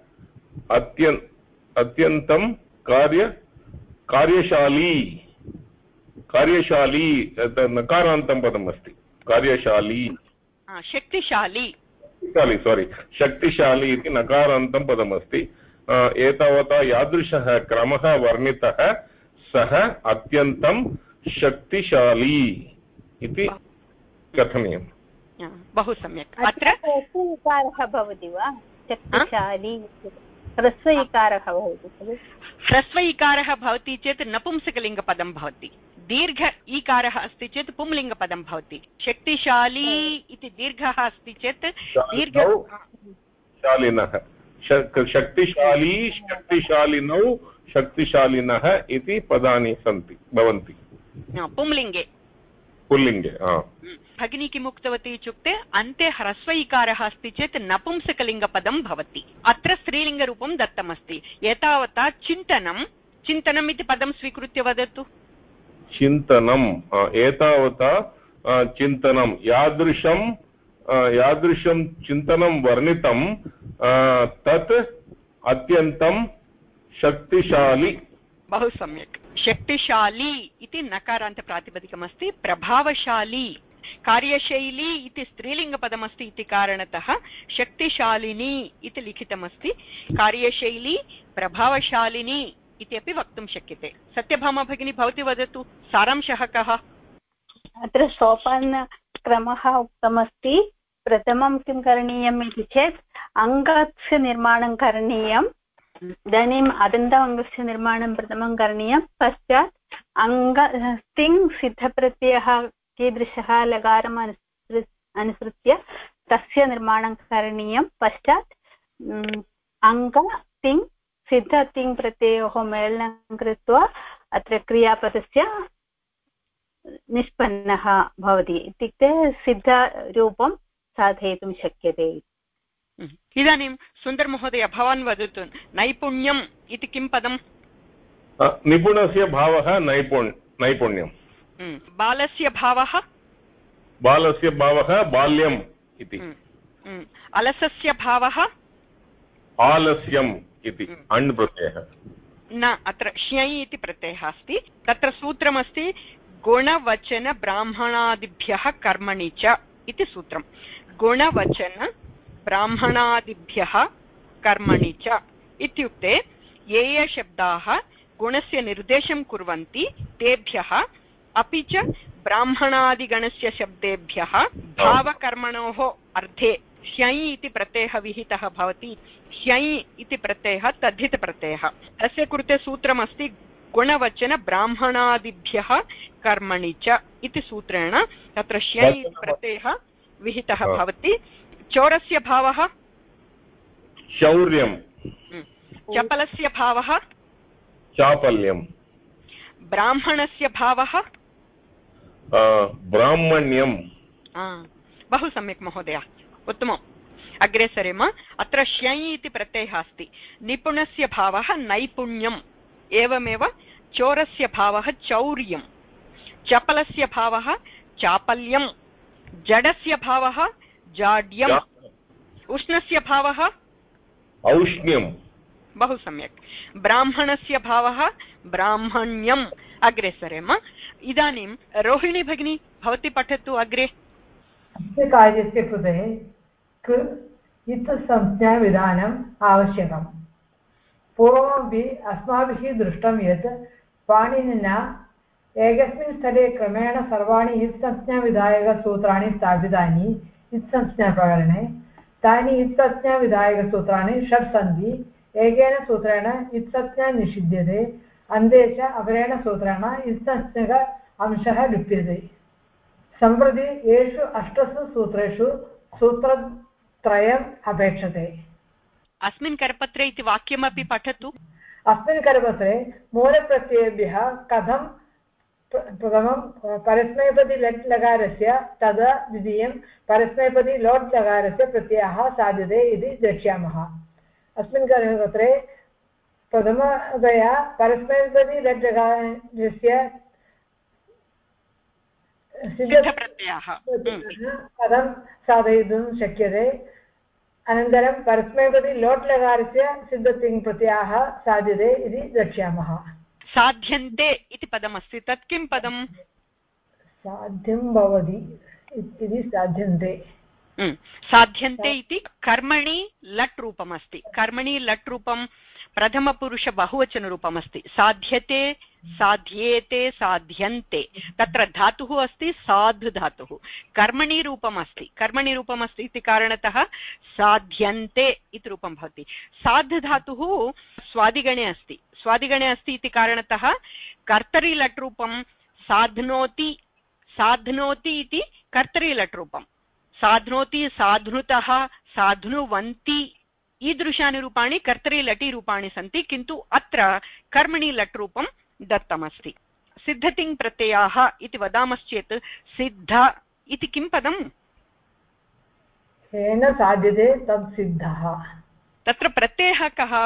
अत्यन्तं कार्यशाली नकारान्तं पदम् अस्ति। कार्यशाली शक्तिशाली इति नकारान्तं पदमस्ति। एतावता यादृशः क्रमः वर्णितः, सः अत्यन्तं शक्तिशाली इति कथनीयम्।
बहु सम्यक्। अत्र
ह्रस्वइकारः भवति वा? शक्तिशाली ह्रस्वइकारः भवति खलु?
ह्रस्वइकारः भवति चेत् नपुंसकलिङ्गपदं भवति। दीर्घ ईकारः अस्ति चेत् पुंलिङ्गपदं भवति। शक्तिशाली इति दीर्घः अस्ति चेत्
शालिनः, शक्तिशाली, शक्तिशालिनौ, शक्तिशालिनः इति पदानि भवन्ति पुल्लिङ्गे।
भगिनी किम् उक्तवती इत्युक्ते अन्ते ह्रस्वइकारः अस्ति चेत् नपुंसकलिङ्गपदं भवति। अत्र स्त्रीलिङ्गरूपं दत्तमस्ति। एतावता चिन्तनम् इति पदं स्वीकृत्य वदतु।
चिन्तनम्, एतावता चिन्तनं, यादृशं चिन्तनं वर्णितं, तत् अत्यन्तं शक्तिशाली।
बहु सम्यक्। शक्तिशाली इति नकारान्तप्रातिपदिकमस्ति। प्रभावशाली, कार्यशैली इति स्त्रीलिङ्गपदमस्ति इति कारणतः शक्तिशालिनी इति लिखितमस्ति। कार्यशैली, प्रभावशालिनी इति अपि वक्तुं शक्यते। सत्यभामा भगिनी भवती वदतु, सारांशः कः?
अत्र सोपानक्रमः उक्तमस्ति। प्रथमं किं करणीयम् इति चेत् अङ्गस्य निर्माणं करणीयम्। इदानीम् अदन्ताङ्गस्य निर्माणं प्रथमं करणीयं। पश्चात् तिङ् सिद्धप्रत्ययः कीदृशः लकारम् अनुसृत्य तस्य निर्माणं करणीयं। पश्चात् अङ्ग तिङ् सिद्ध तिङ् प्रत्ययोः मेलनं कृत्वा अत्र क्रियापदस्य निष्पन्नः भवति। इत्युक्ते सिद्धरूपं साधयितुं शक्यते।
इदानीं सुन्दर महोदय भवान् वदतु, नैपुण्यम् इति किं पदम्?
निपुणस्य भावः नैपुण्यम्।
बालस्य भावः
बाल्यम् इति।
अलसस्य भावः
आलस्यम् इति अण् प्रत्ययः
न। अत्र श्ञै इति प्रत्ययः अस्ति। तत्र सूत्रमस्ति गुणवचन ब्राह्मणादिभ्यः कर्मणि च इति सूत्रं। गुणवचन ब्राह्मणादिभ्यः कर्मणि च इत्युक्ते ये ये शब्दाः गुणस्य निर्देशं कुर्वन्ति तेभ्यः, अपि च ब्राह्मणादिगणस्य शब्देभ्यः भावकर्मणोः अर्थे श्यञ् इति प्रत्ययः विहितः भवति। श्यञ् इति प्रत्ययः तद्धितप्रत्ययः। तस्य कृते सूत्रमस्ति गुणवचन ब्राह्मणादिभ्यः कर्मणि च इति सूत्रेण तत्र श्यञ् इति प्रत्ययः विहितः भवति। चोरस्य भावः
शौर्यं,
चपलस्य भावः
चापल्यं,
ब्राह्मणस्य भावः
ब्राह्मण्यं।
बहु सम्यक् महोदय, उत्तमम्। अग्रे सरेम। अत्र श्यञ् इति प्रत्ययः अस्ति। निपुणस्य भावः नैपुण्यम्, एवमेव चोरस्य भावः चौर्यं, चपलस्य भावः चापल्यं, जडस्य भावः जाड्यम्, उष्णस्य भावः
औष्ण्यं।
बहु सम्यक्। ब्राह्मणस्य भावः ब्राह्मण्यम्। अग्रे सरेम। इदानीं रोहिणी भगिनी भवती पठतु अग्रे।
अस्य कार्यस्य कृते कृ इत् संज्ञाविधानम् आवश्यकम्। पूर्वमपि अस्माभिः दृष्टं यत् पाणिनिना एकस्मिन् स्थले क्रमेण सर्वाणि इत्संज्ञाविधायकसूत्राणि स्थापितानि इत्संज्ञाप्रकरणे। तानि इत्संज्ञाविधायकसूत्राणि षट् सन्ति। एकेन सूत्रेण इत्संज्ञा निषिध्यते, अन्ते च अपरेण सूत्रेण इत्संज्ञक अंशः लुप्यते। सम्प्रति येषु अष्टसु सूत्रेषु सूत्रत्रयम् अपेक्षते।
अस्मिन् करपत्रे इति वाक्यमपि पठतु।
अस्मिन् करपत्रे मूलप्रत्ययेभ्यः कथं प्रथमं परस्मैपदी लट् लकारस्य तदा द्वितीयं परस्मैपदी लोट् लकारस्य प्रत्ययः साध्यते इति द्रक्ष्यामः। अस्मिन् करपत्रे प्रथमतया परस्मैपदी लट् लकारस्य
सिद्धप्रत्ययः
कथं साधयितुं शक्यते, अनन्तरं परस्मैपदी लोट् लकारस्य सिद्धतिङ् प्रत्ययः साध्यते इति द्रक्ष्यामः।
साध्यन्ते इति पदमस्ति, तत् किं पदं?
साध्यं भवति इति साध्यन्ते।
साध्यन्ते इति कर्मणि लट् रूपमस्ति। कर्मणि लट् रूपं प्रथमपुरुष बहुवचनरूपमस्ति। साध्यते, साध्येते, साध्यन्ते। तत्र धातुः अस्ति साधु धातुः। कर्मणि रूपमस्ति। कर्मणि रूपमस्ति इति कारणतः साध्यन्ते इति रूपं भवति। साधु धातुः स्वादिगणे अस्ति। स्वादिगणे अस्ति इति कारणतः कर्तरि लट् रूपं साध्नोति। साध्नोति इति कर्तरि लट् रूपं। साध्नोति, साध्नुतः, साध्नुवन्ति ईदृशानि रूपाणि कर्तरि लटि रूपाणि सन्ति, किन्तु अत्र कर्मणि लट् रूपं दत्तमस्ति। सिद्धतिङ् प्रत्ययाः इति वदामश्चेत् सिद्ध इति किं पदम्?
येन साध्यते तत् सिद्धः।
तत्र प्रत्ययः कः?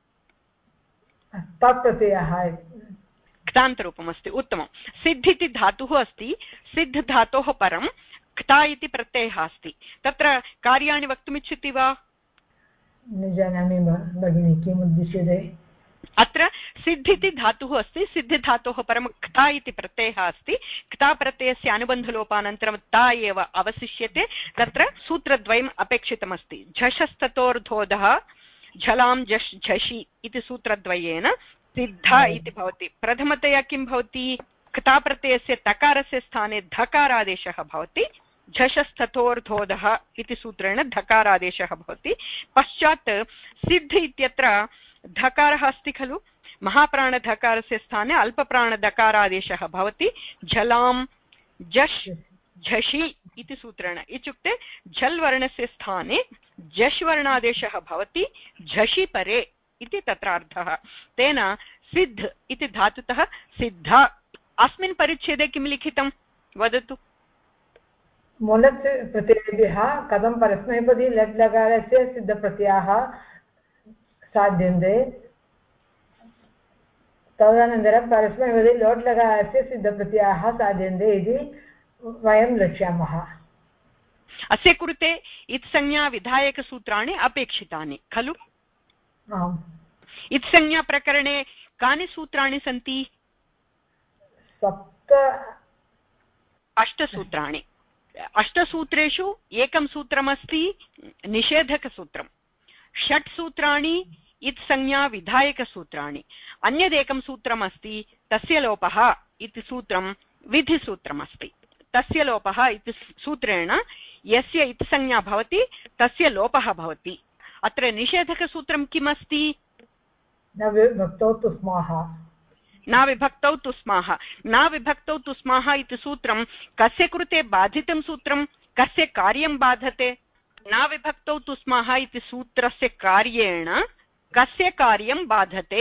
तत् प्रत्ययः
क्तान्तरूपमस्ति। उत्तमं। सिद्ध इति धातुः अस्ति। सिद्ध धातोः परं क्ता इति प्रत्ययः अस्ति। तत्र कार्याणि वक्तुमिच्छति वा?
न जानामि भगिनि किम् उद्दिश्यते।
अत्र सिद्ध इति धातुः अस्ति। सिद्ध धातोः परं क्ता इति प्रत्ययः अस्ति। क्ता प्रत्ययस्य अनुबन्धलोपानन्तरं ता एव अवशिष्यते। तत्र सूत्रद्वयम् अपेक्षितमस्ति। झषस्ततोर्धोधः झलां झष् झषि इति सूत्रद्वयेन सिद्ध इति भवति। प्रथमतया किं भवति? क्ता प्रत्ययस्य तकारस्य स्थाने धकारादेशः भवति। झषस्ततोर्धोधः इति सूत्रेण धकारादेशः भवति। पश्चात् सिद्ध इत्यत्र धकारः अस्ति खलु, महाप्राणधकारस्य स्थाने अल्पप्राणधकारादेशः भवति। झलां झष् झषि इति सूत्रेण, इत्युक्ते झल् वर्णस्य स्थाने झष् वर्णादेशः भवति झषि परे इति तत्र अर्थः। तेन सिद्ध इति धातुतः सिद्ध। अस्मिन् परिच्छेदे किं लिखितं वदतु?
मूलस्य प्रत्ययेभ्यः कथं परस्मैपदी लट् लकारस्य सिद्धप्रत्ययाः साध्यन्ते, तदनन्तरं परस्मैपदी लोट् लकारस्य सिद्धप्रत्ययाः साध्यन्ते इति वयं द्रक्ष्यामः।
अस्य कृते इत्संज्ञा विधायकसूत्राणि अपेक्षितानि खलु?
आम्।
इत्संज्ञाप्रकरणे कानि सूत्राणि सन्ति? 8 अष्टसूत्रेषु एकं सूत्रमस्ति निषेधकसूत्रं। 6 सूत्राणि इत्संज्ञा विधायकसूत्राणि। अन्यदेकं सूत्रमस्ति तस्य लोपः इति सूत्रं विधिसूत्रमस्ति तस्य लोपः इति सूत्रेण यस्य इत्संज्ञा भवति तस्य लोपः भवति अत्र निषेधकसूत्रं किम् अस्ति
न विभक्तौ तु स्मः
न विभक्तौ तु स्मः न विभक्तौ तु स्मः इति सूत्रं कस्य कृते बाधितं सूत्रं कस्य कार्यं बाधते न विभक्तौ तु स्मः इति सूत्रस्य कार्येण कस्य कार्यं बाधते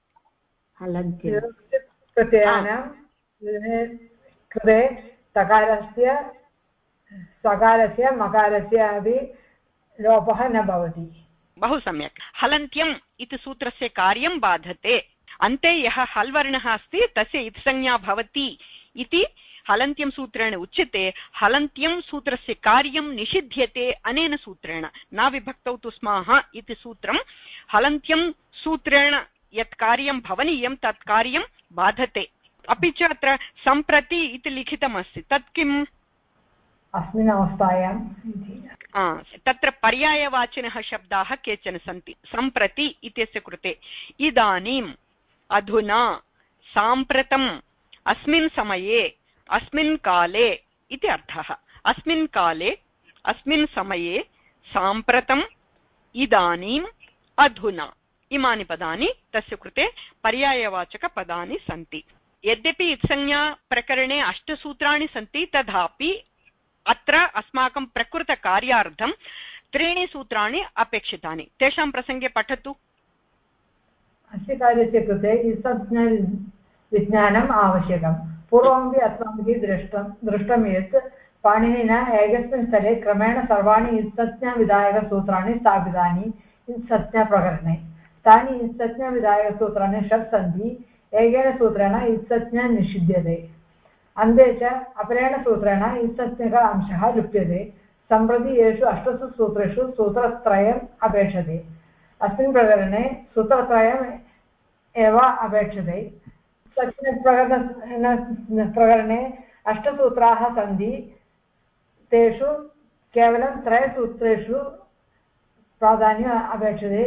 प्रत्ययानां कृते तकारस्य सकारस्य मकारस्य अपि लोपः न भवति
बहु सम्यक् हलन्त्यम् इति सूत्रस्य कार्यं बाधते अन्ते यः हल् वर्णः अस्ति तस्य इत्संज्ञा भवति इति हलन्त्यं सूत्रेण उच्यते हलन्त्यं सूत्रस्य कार्यं निषिध्यते अनेन सूत्रेण न विभक्तौ तु स्मः इति सूत्रं हलन्त्यं सूत्रेण यत् कार्यं भवनीयं तत् कार्यं बाधते अपि च अत्र सम्प्रति इति लिखितमस्ति तत् किम्
अस्मिन् अवस्थायां
तत्र पर्यायवाचिनः शब्दाः केचन सन्ति सम्प्रति इत्यस्य कृते इदानीम् अधुना साम्प्रतम् अस्मिन् समये अस्मिन् काले इति अर्थः अस्मिन् काले अस्मिन् समये साम्प्रतम् इदानीम् अधुना इमानि पदानि तस्य कृते पर्यायवाचकपदानि सन्ति यद्यपि इत्संज्ञा प्रकरणे 8 सूत्राणि सन्ति तथापि अत्र अस्माकं प्रकृतकार्यार्थं 3 सूत्राणि अपेक्षितानि तेषां प्रसङ्गे पठतु
अस्य कार्यस्य कृते विज्ञानम् आवश्यकं पूर्वमपि अस्माभिः दृष्टं यत् पाणिनिना एकस्मिन् स्थले क्रमेण सर्वाणि इत्संज्ञाविधायकसूत्राणि स्थापितानि इत्संज्ञाप्रकरणे तानि इत्संज्ञाविधायकसूत्राणि 6 सन्ति एकेन सूत्रेण इत्संज्ञा निषिध्यते अन्ते च अपरेण सूत्रेण इत्संज्ञक अंशः लुप्यते सम्प्रति येषु 8 सूत्रेषु सूत्रत्रयम् अपेक्षते अस्मिन् प्रकरणे सूत्रत्रयम् एव अपेक्षते प्रकरणे 8 सूत्राः सन्ति तेषु केवलं 3 सूत्रेषु प्राधान्यम् अपेक्षते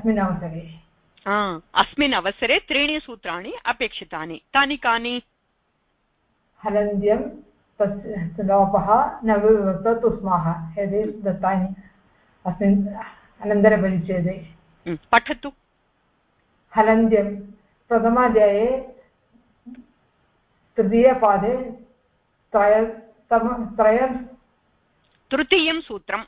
अस्मिन् अवसरे 3 सूत्राणि अपेक्षितानि तानि कानि
हलन्त्यं तस्य लोपः न विभक्तौ तु स्मः यदि दत्तानि अस्मिन् अनन्तरपरिच्छेदे
पठतु
हलन्त्यं प्रथमाध्याये तृतीयपादे
तृतीयं सूत्रम्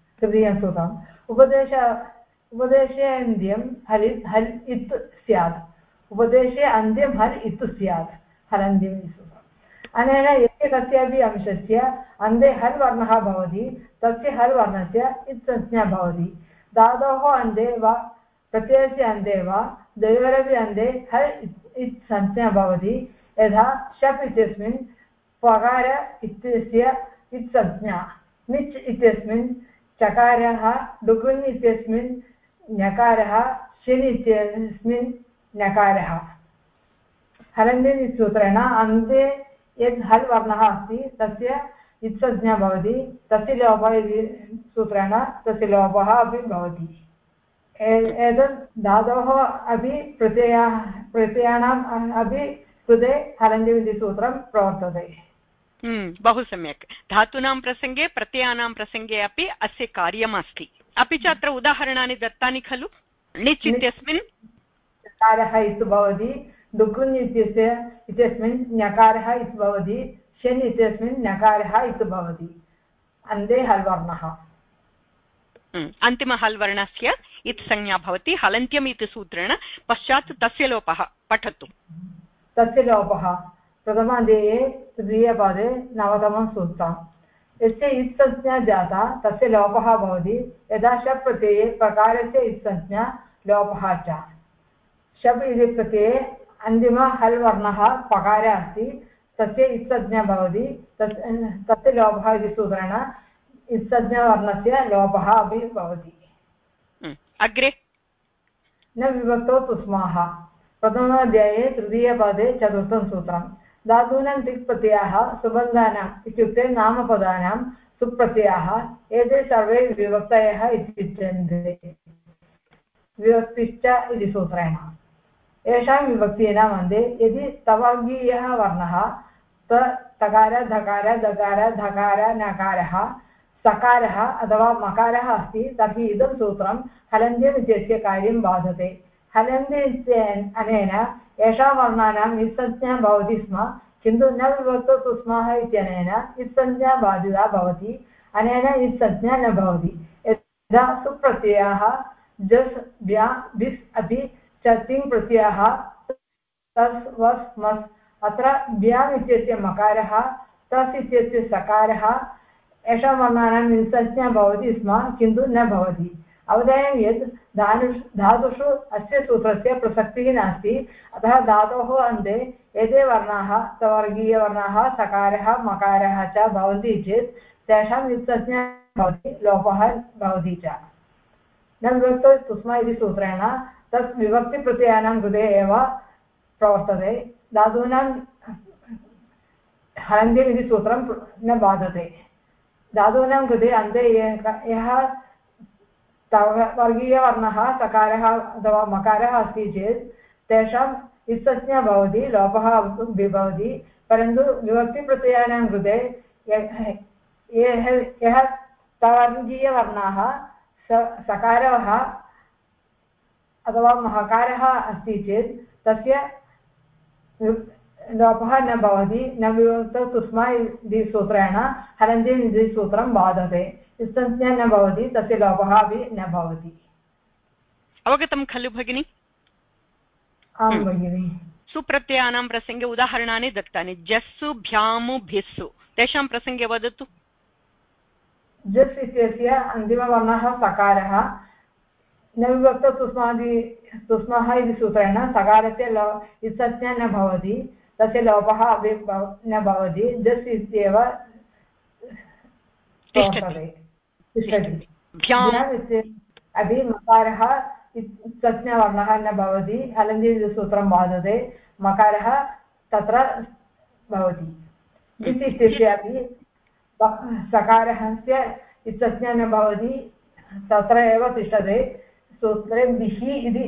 उपदेशे अन्त्यं हल् इत् स्यात् उपदेशे अन्त्यं हल् इत् स्यात् हलन्त्यम् इति सूत्रम् अनेन यस्य कस्यापि अंशस्य अन्ते हल् वर्णः भवति तस्य हल् वर्णस्य इत्संज्ञा भवति धातोः अन्ते वा प्रत्ययस्य अन्ते वा द्वयोरपि अन्ते हल् इत्संज्ञा भवति यथा शप् इत्यस्मिन् पकार इत्यस्य इत्संज्ञा निच् इत्यस्मिन् चकारः डुकुन् इत्यस्मिन् ञकारः शिन् इत्यस्मिन् ञकारः हलन्त्यम् इति सूत्रेण अन्ते यद् हल् वर्णः अस्ति तस्य इत्संज्ञा भवति तस्य लोपः इति सूत्रेण तस्य लोपः अपि भवति एतत् धातोः अपि प्रत्ययानाम् अपि कृते हलन्त्यम् इति सूत्रं प्रवर्तते
बहु सम्यक् धातूनां प्रसङ्गे प्रत्ययानां प्रसङ्गे अपि अस्य कार्यम् अस्ति अपि च अत्र उदाहरणानि दत्तानि खलु णिच् इत्यस्मिन्
चकारः इति भवति डुकुन् इत्यस्मिन् ञकारः इति भवति शेन् इत्यस्मिन् ञकारः इति भवति अन्ते हल् वर्णः
अन्तिम हल् वर्णस्य इत्संज्ञा भवति हलन्त्यम् इति सूत्रेण पश्चात् तस्य लोपः पठतु
तस्य लोपः प्रथमाध्याये तृतीयपादे 9तमं सूत्रम् यस्य इत्संज्ञा जाता तस्य लोपः भवति यदा शप् प्रत्यये प्रकारस्य इत्संज्ञा लोपः च शप् इति प्रत्यये अन्तिम हल् वर्णः पकारः अस्ति तस्य इत्संज्ञा भवति तस्य लोपः इति सूत्रेण इत्संज्ञावर्णस्य लोपः अपि भवति
अग्रे
न विभक्तौ तु स्मः प्रथमाध्याये तृतीयपादे 4थं सूत्रम् धातूनां तिक् प्रत्ययाः सुबन्धानाम् इत्युक्ते नामपदानां सुप्रत्ययाः एते सर्वे विभक्तयः इति उच्यन्ते विभक्तिश्च इति सूत्रेण येषां विभक्तीनाम् अन्ते यदि तवर्गीयः वर्णः तकार धकार दकार धकार नकारः सकारः अथवा मकारः अस्ति तर्हि इदं सूत्रं हलन्त्यम् इत्यस्य कार्यं बाधते हलन्त्यम् अनेन येषां वर्णानाम् इत्संज्ञा भवति स्म किन्तु न विभक्तौ सुस्माः इत्यनेन इत्संज्ञा बाधिता भवति अनेन इत्संज्ञा न भवति यदा सुप्रत्ययाः जस् व्या भिस् अपि च तिङ् प्रत्ययाः तस् वस् मस् अत्र व्याम् इत्यस्य मकारः तस् इत्यस्य सकारः येषां वर्णानाम् इत्संज्ञा भवति स्म किन्तु न भवति अवधेयं यत् धातुषु अस्य सूत्रस्य प्रसक्तिः नास्ति अतः धातोः अन्ते एते वर्णाः सवर्गीयवर्णाः सकारः मकारः च भवन्ति चेत् तेषाम् इत्संज्ञा भवति लोपः भवति च न विभक्तौ तुस्मा इति सूत्रेण तत् विभक्तिप्रत्ययानां कृते एव प्रवर्तते धातूनां हलन्त्यम् इति सूत्रं न बाधते धातूनां कृते अन्ते यः वर्गीयवर्णः सकारः अथवा मकारः अस्ति चेत् तेषाम् इत्संज्ञा भवति लोपः भवति परन्तु विभक्तिप्रत्ययानां कृते यः वर्गीयवर्णाः सकारः अथवा महकारः अस्ति चेत् तस्य लोपः न भवति न विभक्तौ तुस्मा इति सूत्रेण हलन्त्यम् इति सूत्रं बाधते इत्संज्ञा न भवति तस्य लोपः अपि न भवति
अवगतं खलु भगिनि
आं भगिनि
सुप्रत्ययानां प्रसङ्गे उदाहरणानि दत्तानि जस्सु भ्यामु भिस्सु तेषां प्रसङ्गे वदतु
जस् इत्यस्य अन्तिमवर्णः सकारः न विभक्तौ तुस्माः इति सूत्रेण सकारस्य इत्संज्ञा न भवति तस्य लोपः अपि न भवति जस् इत्येव तिष्ठति अपि मकारः इत्संज्ञावर्णः न भवति हलन्त्यं सूत्रं बाधते मकारः तत्र भवति इति इत्यस्य अपि सकारस्य इत्संज्ञा न भवति तत्र एव तिष्ठति सूत्रे भिः इति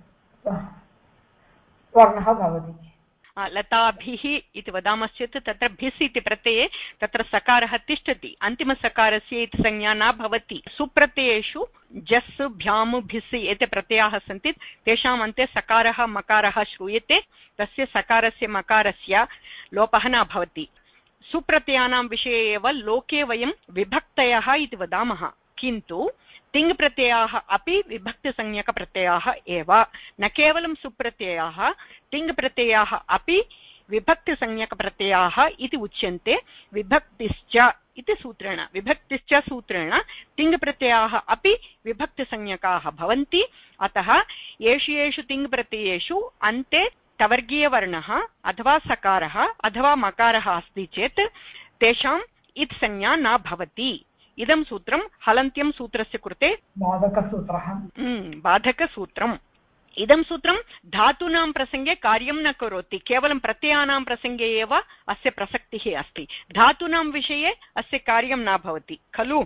वर्णः भवति
लताभिः इति वदामश्चेत् तत्र भिस् इति प्रत्यये तत्र सकारः तिष्ठति अन्तिमसकारस्य इति संज्ञा न भवति सुप्रत्ययेषु जस् भ्यामु भिस् एते प्रत्ययाः सन्ति तेषाम् अन्ते सकारः मकारः श्रूयते तस्य सकारस्य मकारस्य लोपः न भवति सुप्रत्ययानां विषये एव लोके वयं विभक्तयः इति वदामः किन्तु तिङ् प्रत्ययाः अपि विभक्तिसंज्ञकप्रत्ययाः एव न केवलं सुप्रत्ययाः तिङ् प्रत्ययाः अपि विभक्तिसंज्ञकप्रत्ययाः इति उच्यन्ते विभक्तिश्च इति सूत्रेण विभक्तिश्च सूत्रेण तिङ् प्रत्ययाः अपि विभक्तिसंज्ञकाः भवन्ति अतः येषु तिङ् प्रत्ययेषु अन्ते तवर्गीयवर्णः अथवा सकारः अथवा मकारः अस्ति चेत् तेषाम् इत् संज्ञा न भवति इदं सूत्रं हलन्त्यं सूत्रस्य कृते बाधकसूत्रम् इदं सूत्रं धातूनां प्रसङ्गे कार्यं न करोति केवलं प्रत्ययानां प्रसङ्गे एव अस्य प्रसक्तिः अस्ति धातूनां विषये अस्य कार्यं न भवति खलु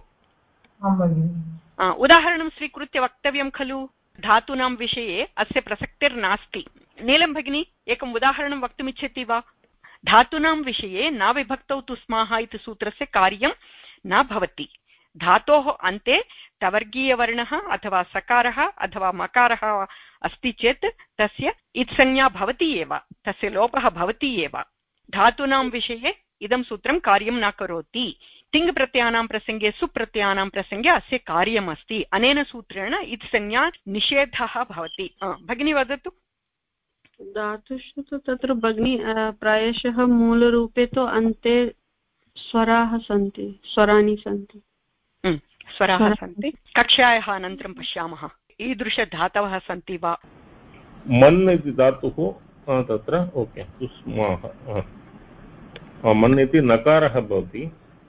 उदाहरणं स्वीकृत्य वक्तव्यं खलु धातूनां विषये अस्य प्रसक्तिर्नास्ति नीलं भगिनी एकम् उदाहरणं वक्तुमिच्छति वा धातूनां विषये न विभक्तौ तुस्माः इति सूत्रस्य कार्यं न भवति धातोः अन्ते तवर्गीयवर्णः अथवा सकारः अथवा मकारः अस्ति चेत् तस्य इत्संज्ञा भवति एव तस्य लोपः भवति एव धातूनां विषये इदं सूत्रं कार्यं न करोति तिङ् प्रत्ययानां प्रसङ्गे सुप्रत्ययानां प्रसङ्गे अस्य कार्यमस्ति अनेन सूत्रेण इत्संज्ञा निषेधः भवति भगिनी वदतु
धातुषु तु तत्र भगिनी प्रायशः मूलरूपे तु अन्ते स्वराः सन्ति स्वराणि सन्ति
स्वराः सन्ति कक्षायाः अनन्तरं पश्यामः ईदृशधातवः सन्ति वा
मन् इति धातुः तत्र ओके सुस्माः मन् इति नकारः भवति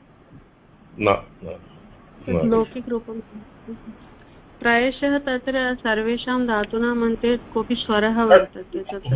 लौकिकरूपं प्रायशः तत्र सर्वेषां धातूनाम् अन्ते कोऽपि स्वरः वर्तते तत्र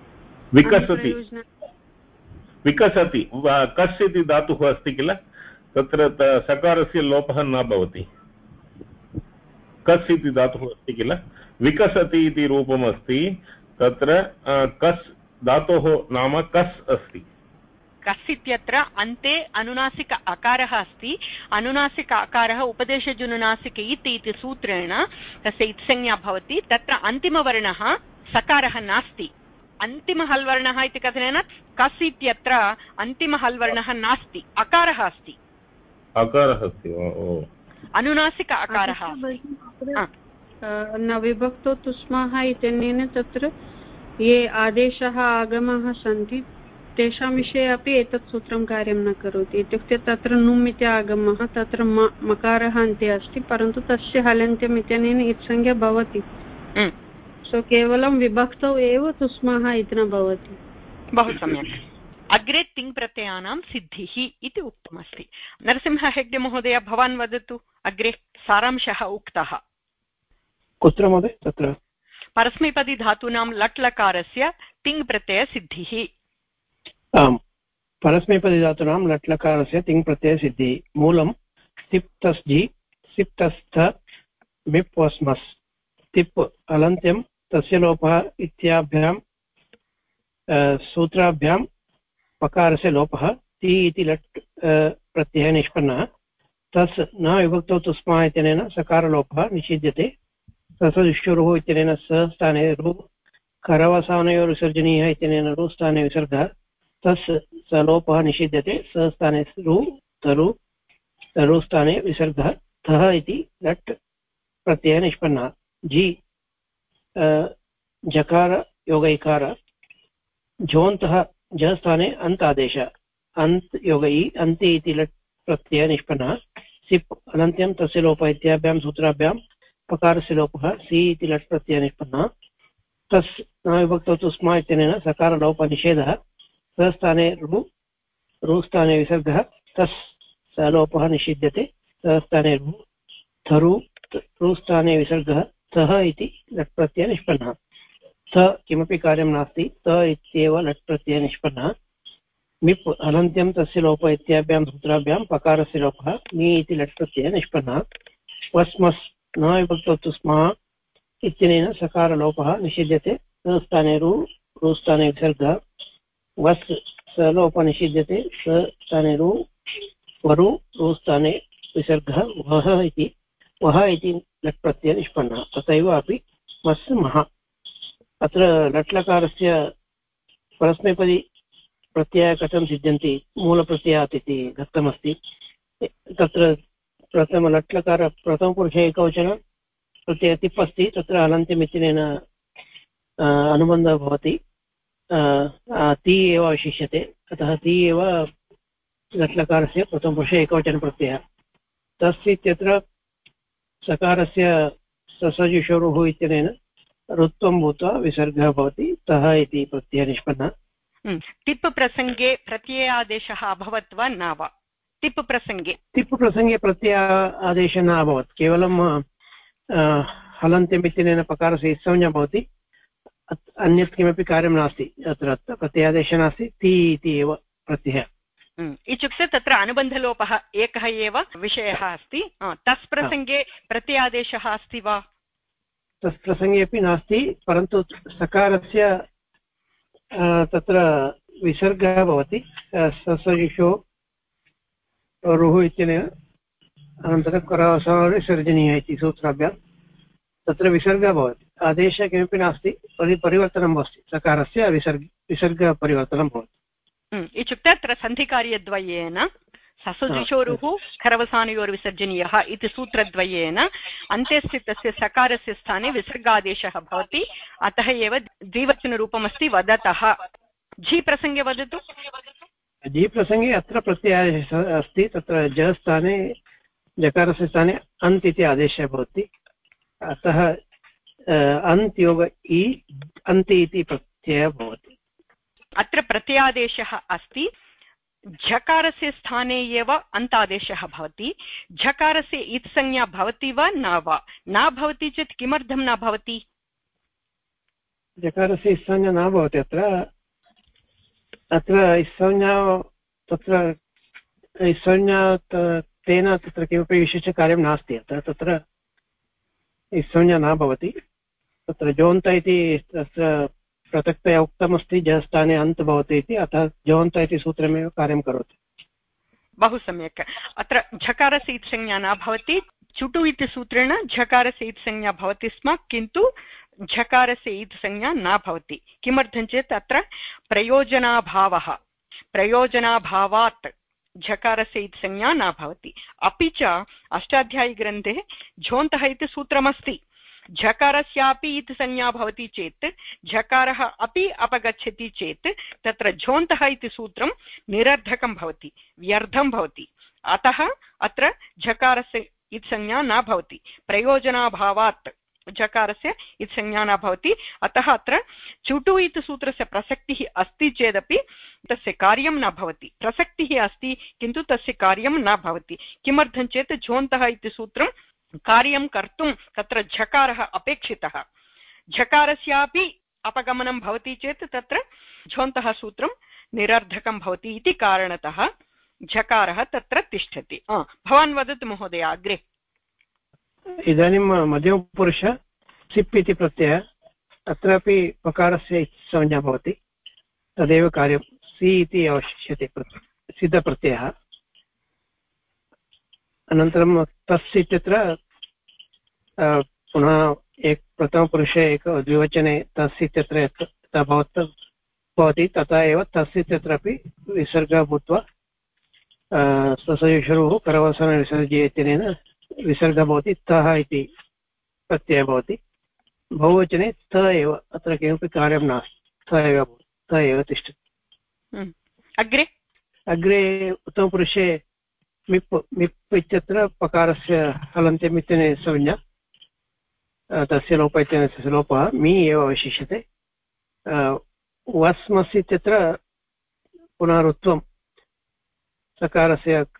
विकसति कस् इति धातुः अस्ति किल तत्र सकारस्य लोपः न भवति कस् इति धातुः अस्ति किल विकसति इति रूपमस्ति तत्र कस् धातोः नाम कस् अस्ति
कस् इत्यत्र अन्ते अनुनासिक अकारः अस्ति। अनुनासिक अकारः उपदेशजनुनासिक इति सूत्रेण तस्य इत्संज्ञा भवति। तत्र अन्तिमवर्णः सकारः नास्ति। अन्तिमहल्वर्णः इति कथनेन कस् इत्यत्र अन्तिमहल्वर्णः नास्ति, अकारः अस्ति। अनुनासिक अकारः
न विभक्तो तुस्माः इत्यनेन तत्र ये आदेशाः आगमाः सन्ति तेषां विषये अपि एतत् सूत्रं कार्यं न करोति। इत्युक्ते तत्र नुम् इति आगमः, तत्र मकारः अन्ते अस्ति, परन्तु तस्य हलन्त्यम् इत्यनेन इत्संज्ञा भवति। सो केवलं विभक्तौ एव तुस्माः इति न भवति।
बहु सम्यक्। अग्रे तिङ् प्रत्ययानां सिद्धिः इति उक्तमस्ति। नरसिंह हेग्डे महोदय, भवान् वदतु। अग्रे सारांशः उक्तः।
कुत्र महोदय? तत्र
परस्मैपदी धातूनां लट् लकारस्य तिङ् प्रत्ययसिद्धिः।
आम्, परस्मैपदी धातूनां लट् लकारस्य तिङ् प्रत्ययसिद्धिः। मूलं तिप्तस्जि सिप्तस्थ मिप् वस्मस्। तिप् अलन्त्यं तस्य लोपः इत्याभ्यां सूत्राभ्यां पकारस्य लोपः। ति इति लट् प्रत्ययः निष्पन्नः। तस् न विभक्तौ तुस्मा इत्यनेन सकारलोपः निषिध्यते। ससजुष्टुरुः इत्यनेन स स्थाने रु, करवसानयोर् विसर्जनीयः इत्यनेन रु स्थाने विसर्गः। तस् सलोपः निषिध्यते। स स्थाने रु, तरु, तरु स्थाने विसर्गः। थः इति लट् प्रत्ययः निष्पन्नः। जि जकार योगैकार। झोन्तः ज स्थाने अन्त आदेश। अन्त योगै अन्ति इति लट् प्रत्ययः निष्पन्नः। सिप् अनन्त्यं तस्य लोपः इत्याभ्यां सूत्राभ्यां पकारस्य लोपः। सि इति लट् प्रत्ययः निष्पन्नः। तस् न विभक्तौ तुस्मा इत्यनेन सकारलोपनिषेधः। स स्थाने रु, रु स्थाने विसर्गः। तस् सलोपः निषिध्यते। स स्थाने रु, थरु, रु स्थाने विसर्गः। थः इति लट् प्रत्ययः निष्पन्नः। थ किमपि कार्यं नास्ति, त इत्येव लट् प्रत्ययः निष्पन्नः। मिप् अनन्त्यं तस्य लोपः इत्याभ्यां सूत्राभ्यां पकारस्य लोपः। मि इति लट् प्रत्ययः निष्पन्नः। वस्मस् न विभक्तौ तुस्मः इत्यनेन सकारलोपः निषिध्यते। स स्थाने रु, रु स्थाने विसर्गः। वस् सलोपः निषिध्यते। स स्थाने रु, वरु, रु स्थाने विसर्गः। वः इति लट् प्रत्ययः निष्पन्नः। तथैव अपि वस् मः। अत्र लट्लकारस्य परस्मैपदी प्रत्ययः कथं सिद्ध्यन्ति मूलप्रत्ययात् इति दत्तमस्ति। तत्र प्रथम लट्लकार प्रथमपुरुषे एकवचन प्रत्ययः तिप् अस्ति। तत्र अनन्त्यम् इत्यनेन अनुबन्धः भवति। ति एव अवशिष्यते। अतः ति एव लट्लकारस्य प्रथमपुरुषे एकवचनप्रत्ययः। तस् इत्यत्र सकारस्य ससजुषोरुः इत्यनेन ऋत्वं भूत्वा विसर्गः भवति। तः इति प्रत्ययः निष्पन्नः।
तिप् प्रसङ्गे प्रत्ययादेशः अभवत् वा न वा? तिप् प्रसङ्गे
प्रत्यय आदेशः न अभवत्। केवलं हलन्त्यम् इत्यनेन पकारस्य इत्संज्ञा भवति। अन्यत् किमपि कार्यं नास्ति। अत्र प्रत्ययादेशः नास्ति। ति इति एव प्रत्ययः।
इत्युक्ते तत्र अनुबन्धलोपः एकः एव विषयः अस्ति। तस् प्रसङ्गे प्रत्ययादेशः अस्ति वा?
तस् प्रसङ्गे अपि नास्ति, परन्तु सकारस्य तत्र विसर्गः भवति। ससजुषो रुः इत्यनेन अनन्तरं करवसानविसर्जनीयः इति सूत्राभ्यां तत्र विसर्गः भवति। आदेशः किमपि नास्ति, परिवर्तनं भवति। सकारस्य विसर्गपरिवर्तनं भवति।
इत्युक्ते अत्र सन्धिकार्यद्वयेन ससजुषोरुः खरवसानयोर्विसर्जनीयः इति सूत्रद्वयेन अन्ते स्थितस्य सकारस्य स्थाने विसर्गादेशः भवति। अतः एव द्विवचनरूपमस्ति वदतः। झि प्रसङ्गे वदतु।
झि प्रसङ्गे अत्र प्रत्ययादेशः अस्ति। तत्र ज स्थाने जकारस्य स्थाने अन्त् इति आदेशः भवति। अतः अन्त् योग इ अन्ति इति प्रत्ययः भवति।
अत्र प्रत्ययादेशः अस्ति। झकारस्य स्थाने एव अन्तादेशः भवति। झकारस्य इत्संज्ञा भवति वा न वा? न भवति चेत् किमर्थं न भवति?
झकारस्य इत्संज्ञा न भवति। अत्र इत्संज्ञा तत्र इत्संज्ञा तेन तत्र किमपि विशेषकार्यं नास्ति। अतः तत्र इत्संज्ञा न भवति। तत्र जोन्त इति तत्र पृथक्तया उक्तमस्ति जस्थाने अन्त् भवति इति, अतः जोन्त इति सूत्रमेव कार्यं करोति।
बहु सम्यक्। अत्र झकारस्य इत्संज्ञा न भवति, चुटु इति सूत्रेण झकारस्य इत्संज्ञा भवति स्म, किन्तु झकारस्य इत्संज्ञा न भवति। किमर्थं चेत् अत्र प्रयोजनाभावः, प्रयोजनाभावात् झकारस्य इत्संज्ञा न भवति। अपि च अष्टाध्यायीग्रन्थे झोन्तः इति सूत्रमस्ति। झकारस्यापि इत्संज्ञा भवति चेत्, झकारः अपि अपगच्छति चेत् तत्र झोन्तः इति सूत्रं निरर्थकं भवति, व्यर्थं भवति। अतः अत्र झकारस्य इत्संज्ञा न भवति, प्रयोजनाभावात् झकारस्य इत्संज्ञा न भवति। अतः अत्र चुटु इति सूत्रस्य प्रसक्तिः अस्ति चेदपि तस्य कार्यं न भवति। प्रसक्तिः अस्ति किन्तु तस्य कार्यं न भवति। किमर्थं चेत् झोन्तः इति सूत्रं कार्यं कर्तुं तत्र झकारः अपेक्षितः। झकारस्यापि अपगमनं भवति चेत् तत्र झोन्तः सूत्रं निरर्थकं भवति इति कारणतः झकारः तत्र तिष्ठति। भवान् वदतु महोदय अग्रे।
इदानीं मध्यमपुरुष सिप् इति प्रत्ययः, अत्रापि पकारस्य संज्ञा भवति, तदेव कार्यं। सि इति अवशिष्यते सिद्धप्रत्ययः। अनन्तरं तस् इत्यत्र पुनः प्रथमपुरुषे द्विवचने तस् इत्यत्र यथा भवति तथा एव तस् इत्यत्रापि विसर्गः भूत्वा स्वसयुषुः करवसानविसर्ज्य इत्यनेन विसर्गः भवति, तः इति प्रत्ययः भवति। बहुवचने त एव, अत्र किमपि कार्यं नास्ति, त एव तिष्ठति।
अग्रे
अग्रे उत्तमपुरुषे मिप् इत्यत्र पकारस्य हलन्त्यम् इत्यनेन संज्ञा, तस्य लोप इत्यनेन लोपः मी एव अवशिष्यते। वस्मस् इत्यत्र पुनः ऋत्वं सकारस्य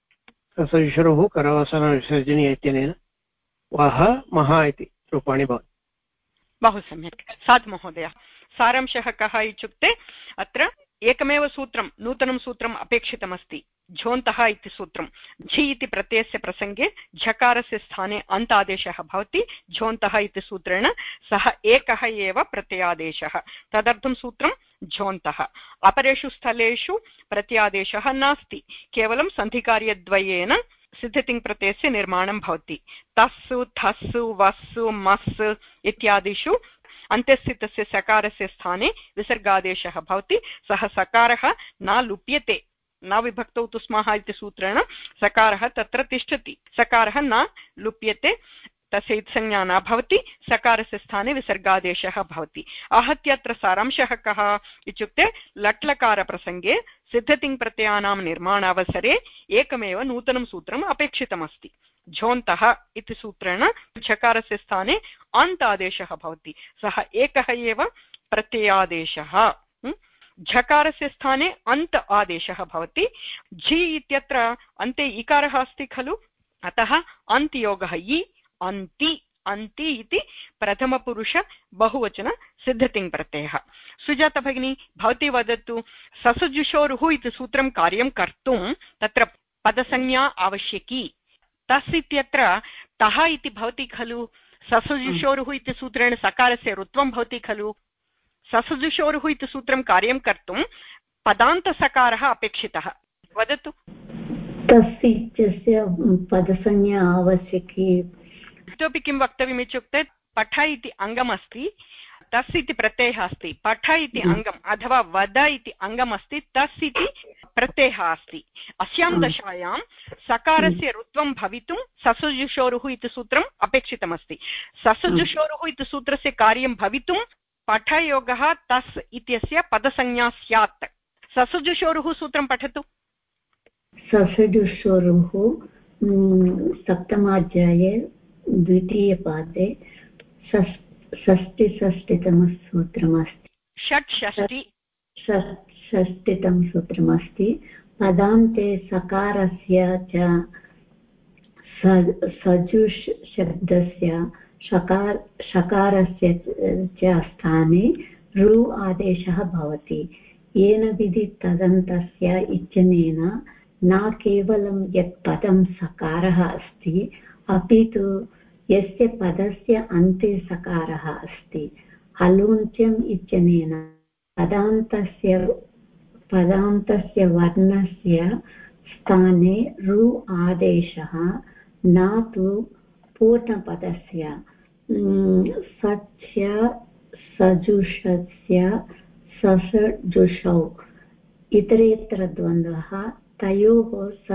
सयुषुः करवसानविसर्जनीय इत्यनेन वः महा इति रूपाणि भवन्ति।
बहु सम्यक्। साधु महोदय, सारांशः कः इत्युक्ते अत्र एकमेव सूत्रं, नूतनं सूत्रम् अपेक्षितमस्ति, झोन्तः इति सूत्रं। झि इति प्रत्ययस्य प्रसङ्गे झकारस्य स्थाने अन्तादेशः भवति झोन्तः इति सूत्रेण, सः एकः एव प्रत्ययादेशः, तदर्थं सूत्रं झोन्तः। अपरेषु स्थलेषु प्रत्ययादेशः नास्ति, केवलं सन्धिकार्यद्वयेन सिद्धतिङ्प्रत्ययस्य निर्माणं भवति। तस्सु थस्सु वस्सु मस् इत्यादिषु अन्त्यस्थितस्य सकारस्य स्थाने विसर्गादेशः भवति। सः सकारः न लुप्यते, न विभक्तौ तु स्मः इति सूत्रेण सकारः तत्र तिष्ठति, सकारः न लुप्यते, तस्य इत्संज्ञा न भवति, सकारस्य स्थाने विसर्गादेशः भवति। आहत्य अत्र सारांशः कः इत्युक्ते लट्लकारप्रसङ्गे सिद्धतिङ्प्रत्ययानां निर्माणावसरे एकमेव नूतनं सूत्रम् अपेक्षितमस्ति। झोन्तः इति सूत्रेण झकारस्य स्थाने अन्त आदेशः भवति, सः एकः एव प्रत्ययादेशः। झकारस्य स्थाने अन्त आदेशः भवति। झि इत्यत्र अन्ते इकारः अस्ति खलु, अतः अन्त्ययोगः इ अन्ति, अन्ति इति प्रथमपुरुष बहुवचन सिद्धतिङ्प्रत्ययः। सुजाता भगिनी, भवती वदतु, ससजुषोरुः इति सूत्रं कार्यं कर्तुं तत्र पदसंज्ञा आवश्यकी। तस् इत्यत्र तः इति भवति खलु, ससजुषोरुः इति सूत्रेण सकारस्य ऋत्वं भवति खलु। ससजुषोरुः इति सूत्रं कार्यं कर्तुं पदान्तसकारः अपेक्षितः। वदतु।
तस् इत्यस्य पदसंज्ञा आवश्यकी।
इतोपि किं वक्तव्यम् इत्युक्ते, पठ इति अङ्गमस्ति, तस् इति प्रत्ययः अस्ति, पठ इति अङ्गम् अथवा वद इति अङ्गमस्ति, तस् इति प्रत्ययः अस्ति। अस्यां दशायां सकारस्य ऋत्वं भवितुं ससजुषोरुः इति सूत्रम् अपेक्षितमस्ति। ससजुषोरुः इति सूत्रस्य कार्यं भवितुं पठयोगः तस् इत्यस्य पदसंज्ञा स्यात्। ससजुषोरुः सूत्रं पठतु।
ससजुषोरुः सप्तमाध्याये द्वितीयपादे षष्टितमं सूत्रमस्ति। षष्टितमं सूत्रमस्ति। पदान्ते सकारस्य च सजुष् शब्दस्य शकारस्य च स्थाने रु आदेशः भवति। येन विधि तदन्तस्य इत्यनेन न केवलं यत् पदं सकारः अस्ति, अपि तु यस्य पदस्य अन्ते सकारः अस्ति।
हलून्त्यम् इत्यनेन पदान्तस्य वर्णस्य स्थाने रु आदेशः न तु पूर्णपदस्य सस्य सजुषस्य ससजुषौ इतरेतरद्वन्द्वः तयोः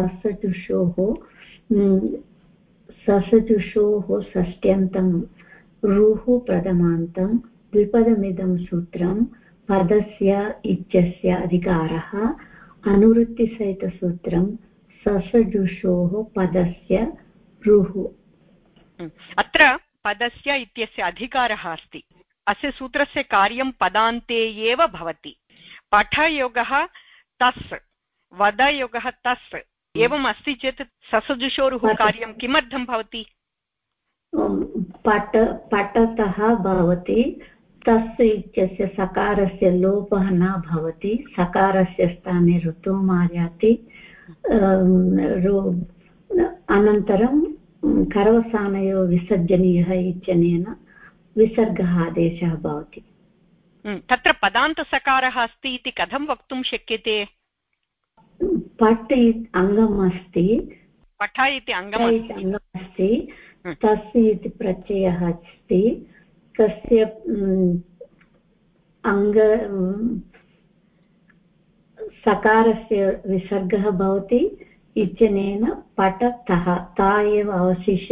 ससजुषोः षष्ट्यन्तं रुः प्रथमान्तं द्विपदमिदं सूत्रं पदस्य इत्यस्य अधिकारः अनुवृत्तिसहितसूत्रं ससजुषोः पदस्य रुः।
अत्र पदस्य इत्यस्य अधिकारः अस्ति। अस्य सूत्रस्य कार्यं पदान्ते एव भवति। पठयोगः तस्, वदयोगः तस् एवम् अस्ति चेत् ससजुषोरुः कार्यं किमर्थं भवति?
पठतः भवति, तस् इत्यस्य सकारस्य लोपः न भवति, सकारस्य स्थाने ऋतुम् आयाति, अनन्तरं करवसानयो विसर्जनीयः इत्यनेन विसर्गः आदेशः भवति।
तत्र पदान्तसकारः अस्ति इति कथं वक्तुं शक्यते?
पठ अङ्गम् अस्ति,
पठ इति अङ्गम्
अस्ति, तस्य इति प्रत्ययः अस्ति, तस्य सकारस्य विसर्गः भवति इत्यनेन पठतः ता एव अवशिष्य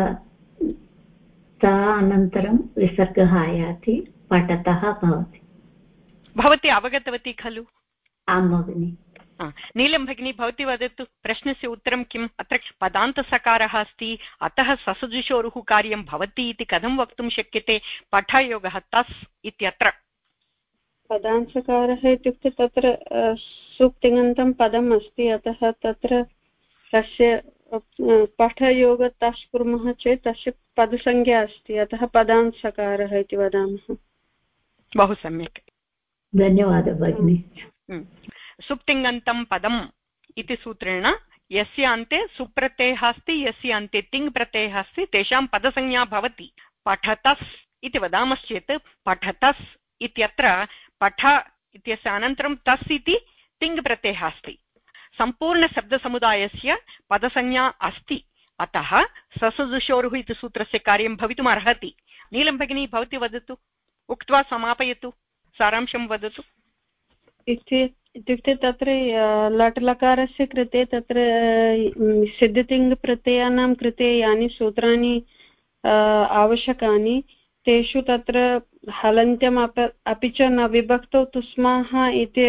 ता अनन्तरं विसर्गः आयाति, पठतः भवति।
भवती अवगतवती खलु?
आं भगिनि।
नीलं भगिनी, भवती वदतु, प्रश्नस्य उत्तरं किम्? अत्र पदान्तसकारः अस्ति, अतः ससजुषोरुः कार्यं भवति इति कथं वक्तुं शक्यते? पठयोगः तस् इत्यत्र
पदान्तसकारः इत्युक्ते तत्र सुप्तिङन्तं पदम् अस्ति, अतः तत्र तस्य पठयोग तस् कुर्मः चेत् तस्य पदसंज्ञा अस्ति, अतः पदान्तसकारः इति वदामः।
बहु सम्यक्,
धन्यवादः भगिनि।
सुप्तिङन्तं पदम् इति सूत्रेण यस्य अन्ते सुप्रत्ययः अस्ति, यस्य अन्ते तिङ् प्रत्ययः अस्ति, तेषां पदसंज्ञा भवति। पठतस् इति वदामश्चेत् पठतस् इत्यत्र पठ इत्यस्य अनन्तरं तस् इति तिङ् प्रत्ययः अस्ति, सम्पूर्णशब्दसमुदायस्य पदसंज्ञा अस्ति, अतः ससजुषोरुः इति सूत्रस्य कार्यं भवितुम् अर्हति। नीलं भगिनी, भवती वदतु, उक्त्वा समापयतु, सारांशं वदतु।
इत्युक्ते तत्र लट् लकारस्य कृते तत्र सिद्धतिङ्प्रत्ययानां कृते यानि सूत्राणि आवश्यकानि, तेषु तत्र हलन्त्यम् अपि च न विभक्तौ तुस्माः इति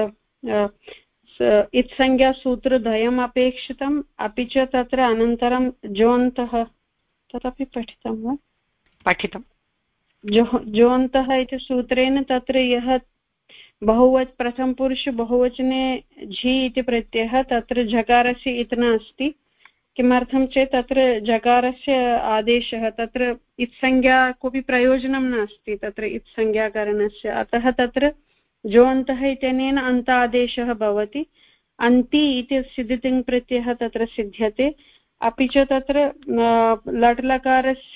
इत्संज्ञासूत्रद्वयम् अपेक्षितम्, अपि च तत्र अनन्तरं जोन्तः, तदपि पठितं वा?
पठितं।
जोन्तः इति सूत्रेण तत्र यः प्रथमपुरुष बहुवचने झि इति प्रत्ययः, तत्र झकारस्य इत् नास्ति। किमर्थं चेत् तत्र झकारस्य आदेशः, तत्र इत्संज्ञा कोऽपि प्रयोजनं नास्ति तत्र इत्संज्ञाकरणस्य, अतः तत्र जोन्तः इत्यनेन अन्तादेशः भवति। अन्ति इति सिद्धितिङ् प्रत्ययः तत्र सिद्ध्यते, अपि च तत्र लट् लकारस्य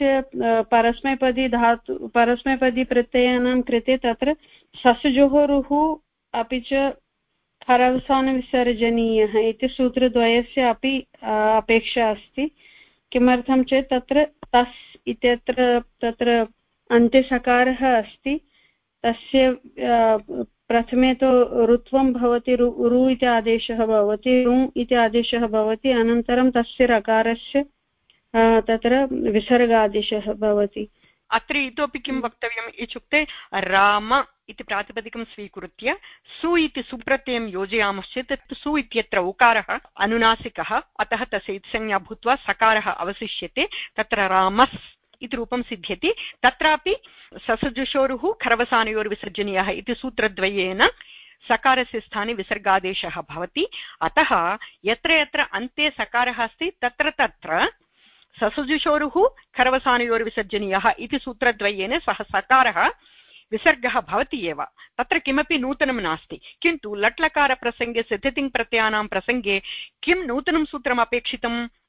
परस्मैपदी प्रत्ययानां कृते तत्र ससजुः रुः अपि च खरवसानविसर्जनीयः इति सूत्रद्वयस्य अपि अपेक्षा अस्ति। किमर्थं चेत् तत्र तस् इत्यत्र तत्र अन्ते सकारः अस्ति, तस्य प्रथमे तु ऋत्वं भवति, रु इति आदेशः भवति, रु इति आदेशः भवति, अनन्तरं तस्य रकारस्य तत्र विसर्गादेशः भवति।
अत्र इतोपि किं वक्तव्यम् इत्युक्ते, राम इति प्रातिपदिकं स्वीकृत्य सु इति सुप्रत्ययं योजयामश्चेत् सु इत्यत्र उकारः अनुनासिकः, अतः तस्य इत्संज्ञा भूत्वा सकारः अवशिष्यते, तत्र रामस् इति रूपं सिद्ध्यति। तत्रापि ससजुषोरुः खरवसानयोर्विसर्जनीयः इति सूत्रद्वयेन सकारस्य स्थाने विसर्गादेशः भवति, अतः यत्र यत्र अन्ते सकारः अस्ति तत्र तत्र ससजुषोरुः खरवसानयोर्विसर्जनीयः इति सूत्रद्वयेन सः सकारः विसर्गः भवति एव, तत्र किमपि नूतनं नास्ति। किन्तु लट्लकारप्रसङ्गे सिद्धतिङ् प्रत्ययानां प्रसङ्गे किं नूतनं सूत्रम् अपेक्षितम्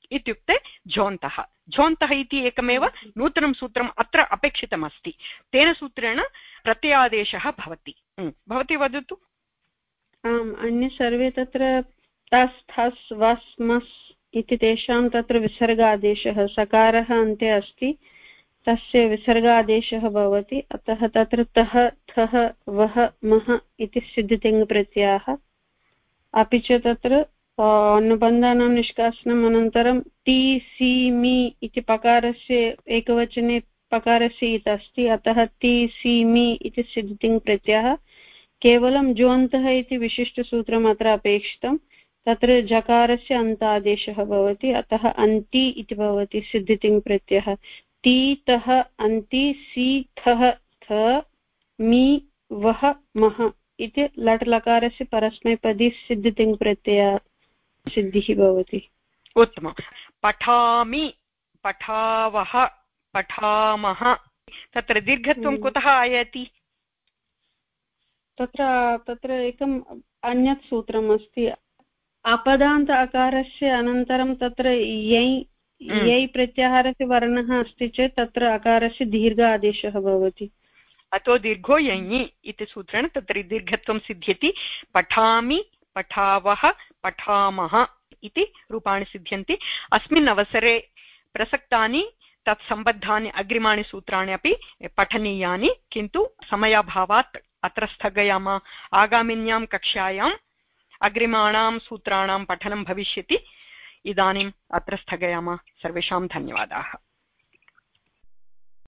इत्युक्ते झोन्तः झोन्तः इति एकमेव नूतनं सूत्रम् अत्र अपेक्षितमस्ति तेन सूत्रेण प्रत्ययादेशः भवति भवती वदतु
आम् अन्ये सर्वे तत्र तस् थस् वस् मस् इति तेषां तत्र विसर्गादेशः सकारः अन्ते अस्ति तस्य विसर्गादेशः भवति अतः तत्र तः थः वः मः इति सिद्धतिङ्प्रत्ययाः अपि च तत्र अनुबन्धानां निष्कासनम् अनन्तरं ति सि मि इति पकारस्य एकवचने पकारस्य इत् अस्ति अतः ति सि मि इति सिद्धतिङ्प्रत्ययः केवलं जोन्तः इति विशिष्टसूत्रम् अत्र अपेक्षितं तत्र जकारस्य अन्तादेशः भवति अतः अन्ति इति भवति सिद्धतिङ्प्रत्ययः ति तः अन्ति सि थः थ मि वः मः इति लट् लकारस्य परस्मैपदी सिद्धतिङ्प्रत्यय सिद्धिः भवति
उत्तमं पठामि पठावः पठामः तत्र दीर्घत्वं कुतः आयाति
तत्र एकम् अन्यत् सूत्रम् अस्ति अपदान्त अकारस्य अनन्तरं तत्र यै प्रत्याहारस्य वर्णः अस्ति चेत् तत्र अकारस्य दीर्घ आदेशः भवति
अतो दीर्घो यञि इति सूत्रेण तत्र दीर्घत्वं सिद्ध्यति पठामि पठावः पठामः इति रूपाणि सिद्ध्यन्ति अस्मिन् अवसरे प्रसक्तानि तत्सम्बद्धानि अग्रिमाणि सूत्राणि अपि पठनीयानि किन्तु समयाभावात् अत्र स्थगयामः आगामिन्यां कक्षायाम् अग्रिमाणां सूत्राणां पठनं भविष्यति इदानीम् अत्र स्थगयामः सर्वेषां धन्यवादाः